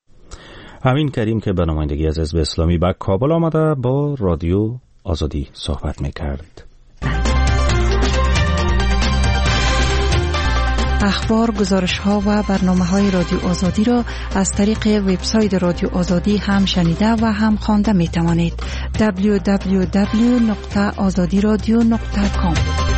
امین کریم که به نمایندگی از حزب اسلامی به کابل آمده با رادیو آزادی صحبت می‌کرد. اخبار، گزارش‌ها و برنامه‌های رادیو آزادی را از طریق وبسایت رادیو آزادی هم شنیده و هم خوانده می‌توانید. www.azadiradio.com.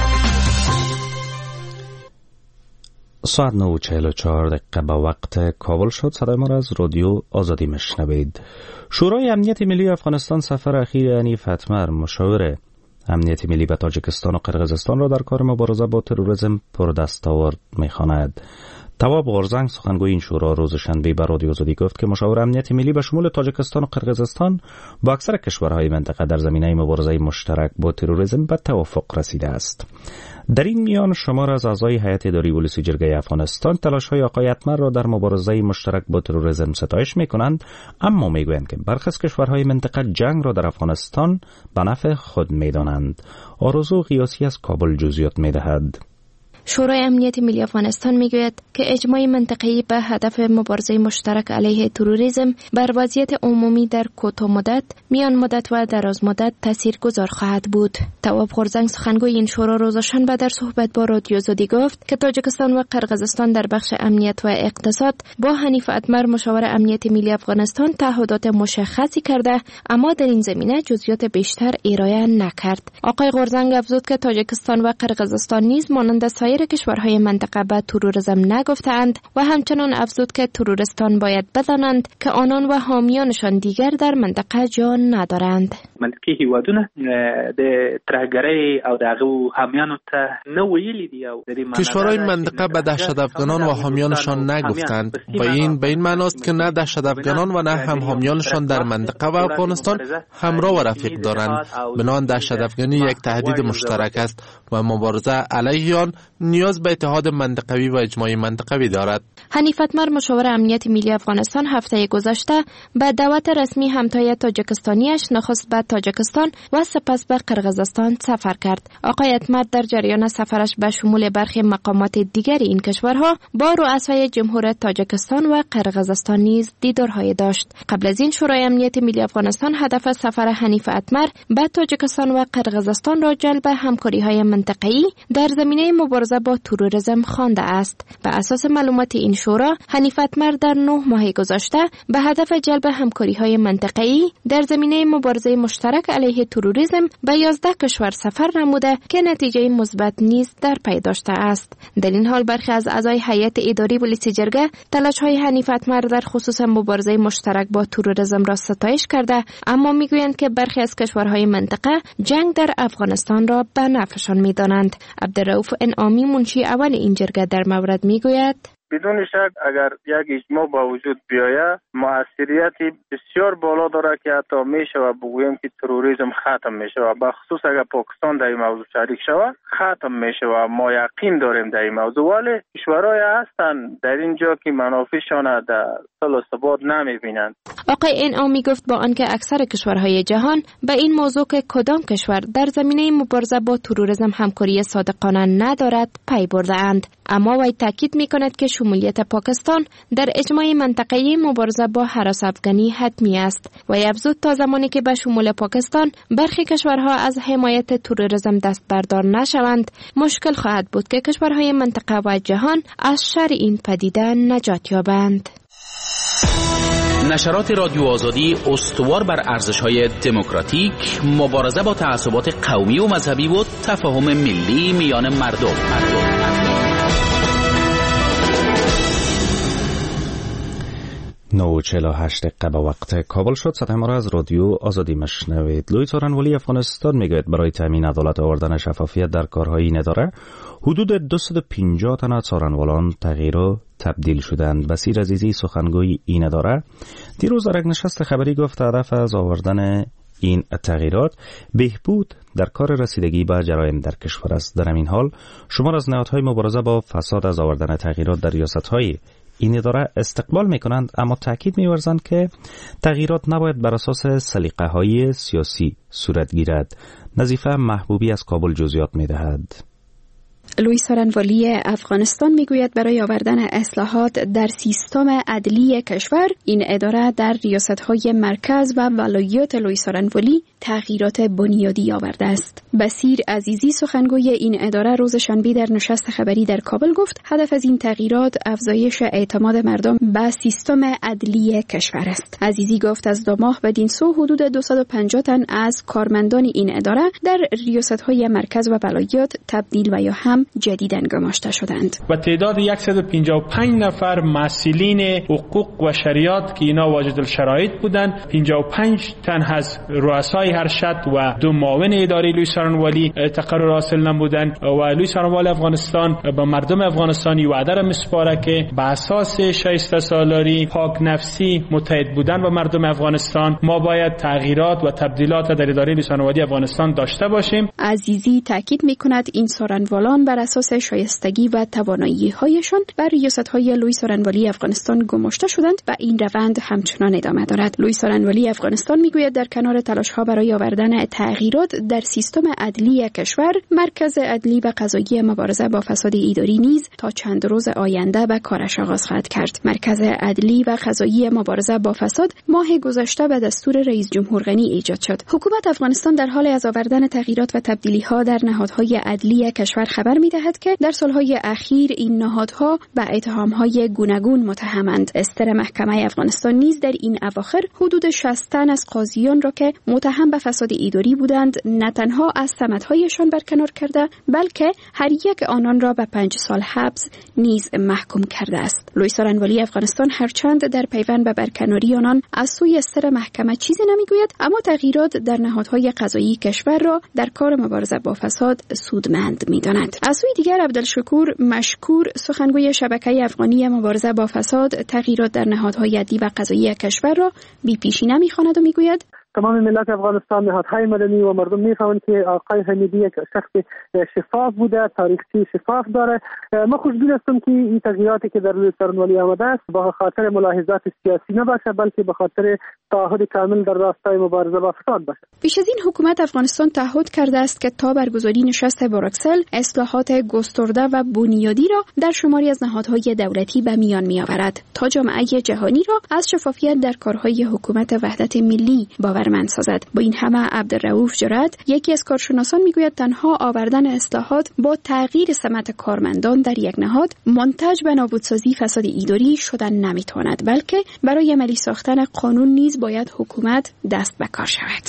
ساعت 9:44 به وقت کابل شد. صدای ما را از رادیو آزادی میشنوید. شورای امنیت ملی افغانستان سفر اخیر حنیف اتمر مشاور امنیت ملی به تاجیکستان و قرقیزستان را در کار مبارزه با تروریسم پردستاورد می‌خواند. تواب غورزنگ سخنگوی این شورا روز شنبه به رادیو آزادی گفت که مشاور امنیت ملی به شمول تاجیکستان و قرقیزستان با اکثر کشورهای منطقه در زمینه مبارزه مشترک با تروریسم به توافق رسیده است. در این میان شمار از اعضای هیئت اداری ولسی جرگه افغانستان تلاش‌های آقای اتمر را در مبارزه مشترک با تروریسم ستایش می‌کنند، اما می‌گویند که برخی از کشورهای منطقه جنگ را در افغانستان به نفع خود می‌دانند. آرزو قیاسی از کابل جزئیات می‌دهد. شورای امنیت ملی افغانستان میگوید که اجماع منطقه‌ای به هدف مبارزه مشترک علیه تروریسم بر وضعیت عمومی در کوتاه مدت، میان مدت و دراز مدت تاثیرگذار خواهد بود. تواب خورزنگ سخنگوی این شورا روز شنبه در صحبت با رادیو آزادی گفت که تاجیکستان و قرقیزستان در بخش امنیت و اقتصاد با حنیف اتمر مشاور امنیت ملی افغانستان تعهدات مشخصی کرده، اما در این زمینه جزئیات بیشتر ارائه نکرد. آقای خورزنگ افزود که تاجیکستان و قرقیزستان نیز مانند سایر کشورهای منطقه به تروریسم نگفتند و همچنان افزود که تروریستان باید بدانند که آنان و حامیانشان دیگر در منطقه جان ندارند. منطقي هیوادونه د ترهګرۍ او دغه حامیانو ته نه ویلي دي او کشورهای منطقه به دهشت‌افغانان و حامیانشان نگفتند و این به این معناست که نه دهشت‌افغانان و نه هم حامیانشان در منطقه و افغانستان همراه و رفیق دارند. بنابراین دهشت‌افغانی یک تهدید مشترک است و مبارزه علیه آن نیاز به اتحاد منطقوی و اجماع منطقوی دارد. حنیف اتمر مشاور امنیت ملی افغانستان هفته گذشته به دعوت رسمی همتای تاجیکستانیش نخست به تاجیکستان و سپس به قرقیزستان سفر کرد. آقای اتمر در جریان سفرش به شمول برخی مقامات دیگر این کشورها با رؤسای جمهور تاجیکستان و قرقیزستان نیز دیدارهای داشت. قبل از این شورای امنیت ملی افغانستان هدف سفر حنیف اتمر به تاجیکستان و قرقیزستان را جلب همکاری‌های منطقه‌ای در زمینه مبارزه با تروریسم خوانده است. به اساس معلومات این شورا، حنیف اتمر در 9 ماه گذشته به هدف جلب همکاری‌های منطقه‌ای در زمینه مبارزه مشترک علیه تروریسم به 11 کشور سفر نموده که نتیجه مثبت نیز در پی داشته است. در این حال برخی از اعضای هیئت اداری پلیس جرگه تلاش‌های حنیف اتمر در خصوص مبارزه مشترک با تروریسم را ستایش کرده، اما میگویند که برخی از کشورهای منطقه جنگ در افغانستان را به نفعشان می‌دانند. عبدالرؤوف انعامی منشی اول این جرگه در مورد میگوید بدون شک اگر یک اجماع با وجود بیاید موثریتی بسیار بالا داره که حتی میشه و بگوییم که تروریسم ختم میشه و بخصوص اگر پاکستان در این موضوع شریک شود ختم میشه و ما یقین داریم در این موضوع. ولی کشورهای هستن در اینجا که منافعشان در صلح و ثبات نمیبینند. آقای انعامی گفت با آنکه اکثر کشورهای جهان به این موضوع که کدام کشور در زمینه مبارزه با تروریسم همکاری صادقانه ندارد پی برده اند، اما وی تاکید میکند که شمولیت پاکستان در اجماع منطقه‌ای مبارزه با هراس افغانی حتمی است و افزود تا زمانی که به شمول پاکستان برخی کشورها از حمایت تروریسم دست بردار نشوند، مشکل خواهد بود که کشورهای منطقه و جهان از شر این پدیده نجات یابند. نشرات رادیو آزادی استوار بر ارزش‌های دموکراتیک، مبارزه با تعصبات قومی و مذهبی و تفاهم ملی میان مردم. 9:48 به وقت کابل شد. صدای ما را از رادیو آزادی مشنوید. لوی سارنوالی افغانستان میگوید برای تامین عدالت آوردن شفافیت در کارهای این اداره حدود 250 تن از سارنوالان تغییر و تبدیل شدند. بصیر عزیزی سخنگوی این اداره دیروز در یک نشست خبری گفت هدف از آوردن این تغییرات بهبود در کار رسیدگی به جرایم در کشور است. در این حال شمار از نهادهای مبارزه با فساد از آوردن تغییرات در ریاست‌های این اداره استقبال میکنند، اما تاکید می‌ورزند که تغییرات نباید بر اساس سلیقه‌های سیاسی صورت گیرد. نظیفه محبوبی از کابل جزئیات می‌دهد. لوی سارنوالی افغانستان میگوید برای آوردن اصلاحات در سیستم عدلی کشور این اداره در ریاست‌های مرکز و ولایات لوی سارنوالی تغییرات بنیادی آورده است. بصیر عزیزی سخنگوی این اداره روز شنبه در نشست خبری در کابل گفت هدف از این تغییرات افزایش اعتماد مردم به سیستم عدلی کشور است. عزیزی گفت از 2 ماه بدین سو حدود 250 تن از کارمندان این اداره در ریاست‌های مرکز و ولایات تبدیل و یا هم جدیداً گماشته شدند و تعداد 155 نفر مسئولین حقوق و شریعت که اینا واجد الشرایط بودند، 55 تن از رؤسای ارشد و 2 معاون اداری لوی سارنوالی تقرر حاصل نمودند و لوی سارنوالی افغانستان به مردم افغانستانی وعده را میسپاره که به اساس شایسته سالاری، پاک نفسی، متحد بودن با مردم افغانستان ما باید تغییرات و تبدیلات در اداره لوی سارنوالی افغانستان داشته باشیم. عزیزی تاکید میکند این سارنوالان بر اساس شایستگی و توانایی‌هایشان بر ریاست‌های لوی سارنوالی افغانستان گماشته شدند و این روند همچنان ادامه دارد. لوی سارنوالی افغانستان میگوید در کنار تلاش‌ها برای برای آوردن تغییرات در سیستم عدلی کشور، مرکز عدلی و قضایی مبارزه با فساد اداری نیز تا چند روز آینده به کارش آغاز خواهد کرد. مرکز عدلی و قضایی مبارزه با فساد ماه گذشته به دستور رئیس جمهور غنی ایجاد شد. حکومت افغانستان در حال از آوردن تغییرات و تبدیلی‌ها در نهادهای عدلی کشور خبر می‌دهد که در سالهای اخیر این نهادها به اتهام‌های گوناگون متهمند. استر محکمه افغانستان نیز در این اواخر حدود 60 تن از قاضیان را که متهم به فساد اداری بودند نه تنها از سمت‌هایشان برکنار کرده، بلکه هر یک آنان را به 5 سال حبس نیز محکوم کرده است. لوی سارنوالی افغانستان هرچند در پیوند به برکناری آنان از سوی استر محکمه چیزی نمیگوید، اما تغییرات در نهادهای قضایی کشور را در کار مبارزه با فساد سودمند می‌داند. از سوی دیگر عبدالشکور مشکور، سخنگوی شبکه افغانی مبارزه با فساد، تغییرات در نهادهای عدلی و قضایی کشور را بی پیشینه می‌خواند و میگوید تمام ملت افغانستان، نهادهای مدنی و مردم میفهمند که آقای حمیدی یک شخص شفاف بوده، تاریخچه شفاف داره. ما خوشبین هستم که این تغییراتی که در لوی سارنوالی آمده است با خاطر ملاحظات سیاسی نباشه، بلکه به خاطر تعهد کامل در راستای مبارزه با فساد باشه. پیش از این حکومت افغانستان تعهد کرده است که تا برگزاری نشست بروکسل اصلاحات گسترده و بنیادی را در شماری از نهادهای دولتی به میان میآورد تا جامعه جهانی را از شفافیت در کارهای حکومت وحدت ملی باورمند سازد. با این همه عبدالرؤوف جرأت، یکی از کارشناسان، میگوید تنها آوردن اصلاحات با تغییر سمت کارمندان در یک نهاد منتج به نابودسازی فساد اداری شدن نمیتواند، بلکه برای عملی ساختن قانون نیز باید حکومت دست به کار شود.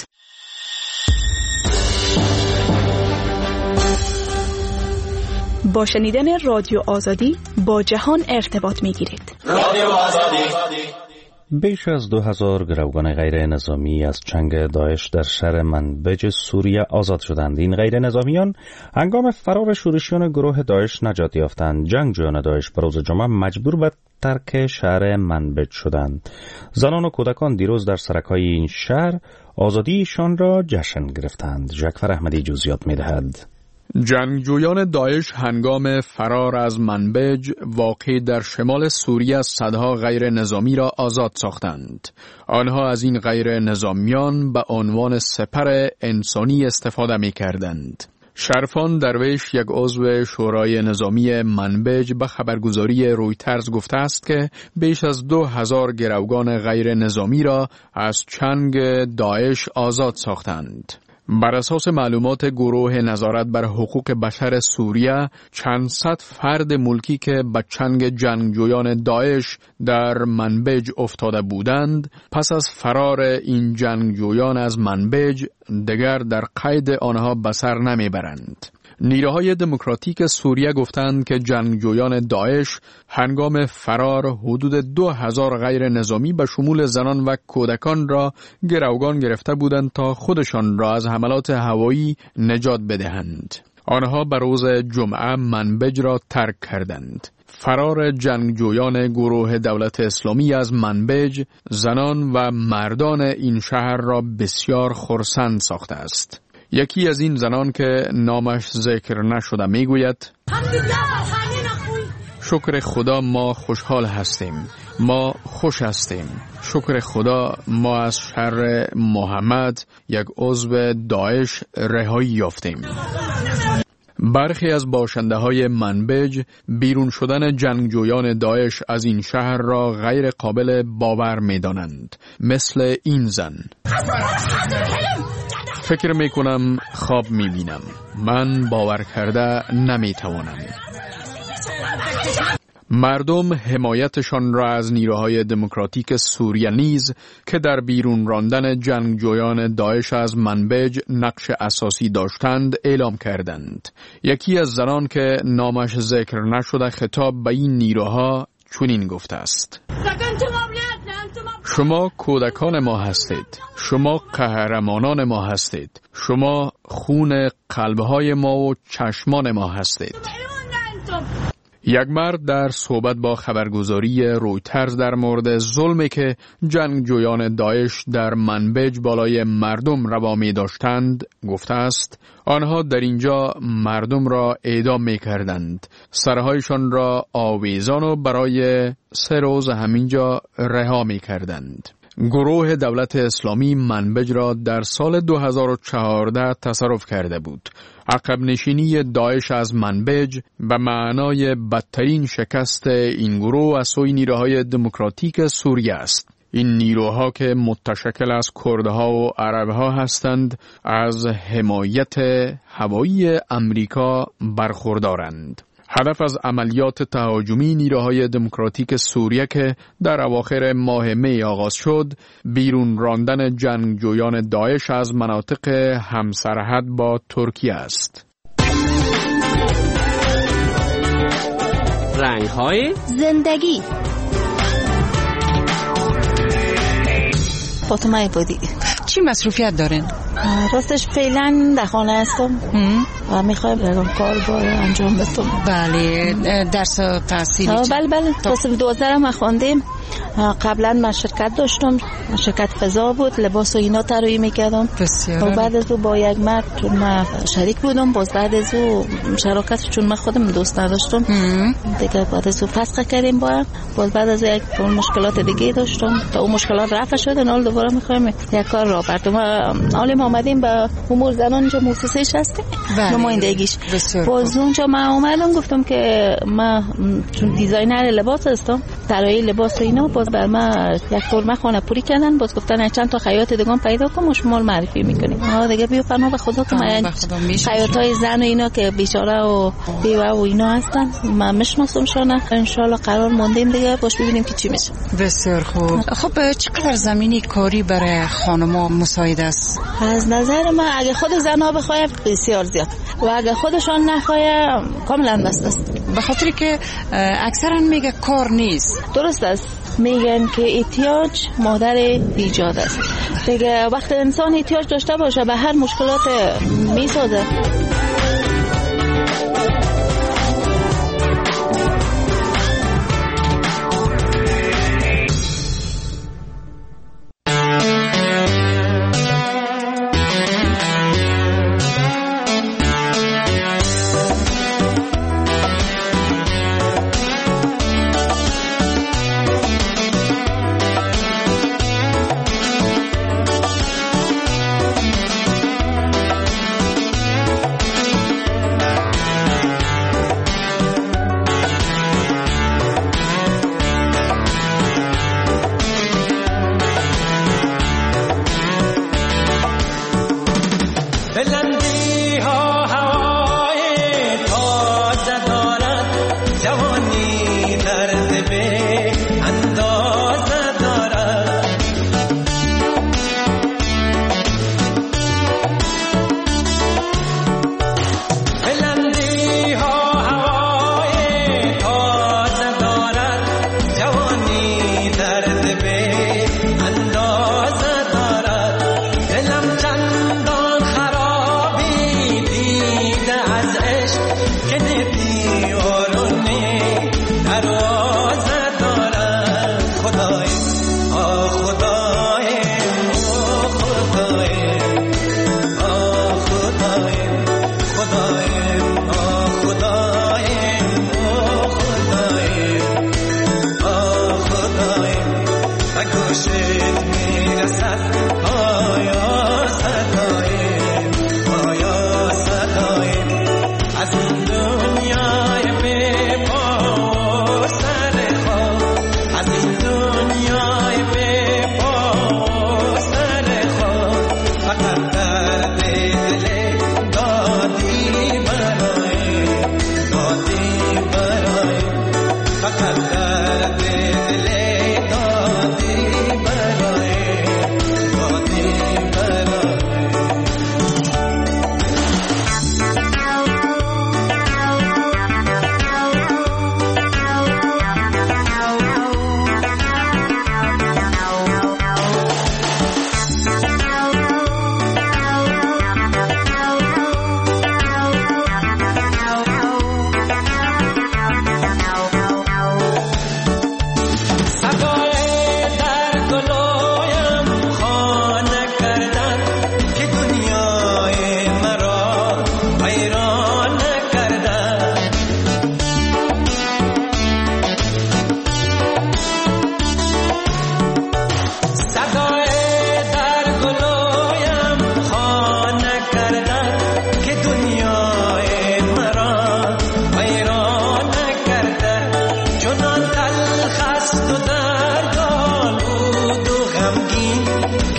با شنیدن رادیو آزادی با جهان ارتباط میگیرید. رادیو آزادی. بیش از 2000 گروگان غیر نظامی از چنگ داعش در شهر منبج سوریه آزاد شدند. این غیر نظامیان هنگام فرار شورشیان گروه داعش نجات یافتند. جنگجویان داعش به روز جمعه مجبور به ترک شهر منبج شدند. زنان و کودکان دیروز در سرک‌های این شهر آزادیشان را جشن گرفتند. جعفر احمدی جزئیات می‌دهد. جنگجویان داعش هنگام فرار از منبج واقع در شمال سوریه صدها غیر نظامی را آزاد ساختند. آنها از این غیر نظامیان به عنوان سپر انسانی استفاده می کردند. شرفان درویش، یک عضو شورای نظامی منبج، به خبرگزاری رویترز گفته است که بیش از 2000 گروگان غیر نظامی را از چنگ داعش آزاد ساختند. بر اساس معلومات گروه نظارت بر حقوق بشر سوریه، چند صد فرد ملکی که به چنگ جنگجویان داعش در منبج افتاده بودند، پس از فرار این جنگجویان از منبج دیگر در قید آنها به سر نمیبرند. نیروهای دموکراتیک سوریه گفتند که جنگجویان داعش هنگام فرار حدود 2000 غیر نظامی به شمول زنان و کودکان را گروگان گرفته بودند تا خودشان را از حملات هوایی نجات بدهند. آنها به روز جمعه منبج را ترک کردند. فرار جنگجویان گروه دولت اسلامی از منبج زنان و مردان این شهر را بسیار خرسند ساخته است. یکی از این زنان که نامش ذکر نشده میگوید: شکر خدا ما خوشحال هستیم، ما خوش هستیم. شکر خدا ما از شر محمد، یک عضو داعش، رهایی یافتیم. برخی از باشنده های منبج بیرون شدن جنگجویان داعش از این شهر را غیر قابل باور می دانند. مثل این زن: فکر می کنم خواب می بینم. من باور کرده نمی توانم. مردم حمایتشان را از نیروهای دموکراتیک سوریه نیز که در بیرون راندن جنگجویان داعش از منبج نقش اساسی داشتند اعلام کردند. یکی از زنان که نامش ذکر نشده خطاب به این نیروها چنین گفته است: شما کودکان ما هستید، شما قهرمانان ما هستید، شما خون قلبهای ما و چشمان ما هستید. یک مرد در صحبت با خبرگزاری رویترز در مورد ظلمی که جنگجویان داعش در منبج بالای مردم روا می داشتند گفته است: آنها در اینجا مردم را اعدام می کردند، سرهایشان را آویزان و برای 3 روز همینجا رها می کردند. گروه دولت اسلامی منبج را در سال 2014 تصرف کرده بود. عقب نشینی داعش از منبج به معنای بدترین شکست این گروه از سوی نیروهای دموکراتیک سوریه است. این نیروها که متشکل از کردها و عربها هستند از حمایت هوایی امریکا برخوردارند. هدف از عملیات تهاجمی نیروهای دموکراتیک سوریه که در اواخر ماه می آغاز شد، بیرون راندن جنگجویان داعش از مناطق همسرحد با ترکیه است. رنگ‌های زندگی. فاطمه عبادی. چی مصروفیت دارین؟ راستش فعلا در خانه هستم و میخوایم برام کار انجام بدم. بله. درس تحصیلی؟ بله. فصل 12 ما خواندیم. قبلا من شرکت داشتم، شرکت فضا بود، لباس و اینا طراحی میکردم. بسیار. و بعد از او با یک مرد چون من شریک بودم، باز بعد از او شراکت چون من خودم دوست نداشتم دیگه، بعد از او فسخ کردیم باز بعد از یک مشکلات دیگه داشتم تا اون مشکلات رفع شد، حالا دوباره میخوایم یک کار را بردم. حالا ما اومدیم به امور زنان اونجا مؤسسه‌اش هستیم، نمایندگیش. باز اونجا من اومدم گفتم که من چون دیزاینر لباس هستم، طراحی لباس و اینا، باز بر من یک فرمه خانه پوری کردن، باز گفتن چند تا خیاط دیگه پیدا کن ما شما معرفی میکنیم. دیگه بیا فرما به خدا که من خیاطای زن و اینا که بیچاره و بیوه و اینا هستن من میشناسمشون، ان شاء الله قرار موندیم دیگه، باش ببینیم که چی میشه. بسیار خوب. خب چقدر زمینی کاری برای خانم‌ها مساعد است؟ از نظر من اگه خود زن‌ها بخواید بسیار زیاد و اگه خودشان نخواهد کاملا بس است، به خاطر که اکثرا میگه کار نیست. درست است، میگن که احتیاج مادر ایجاد است دیگه. وقتی انسان احتیاج داشته باشه به هر مشکلات میسازه.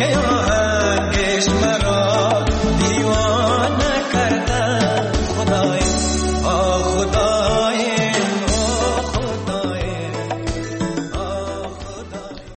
که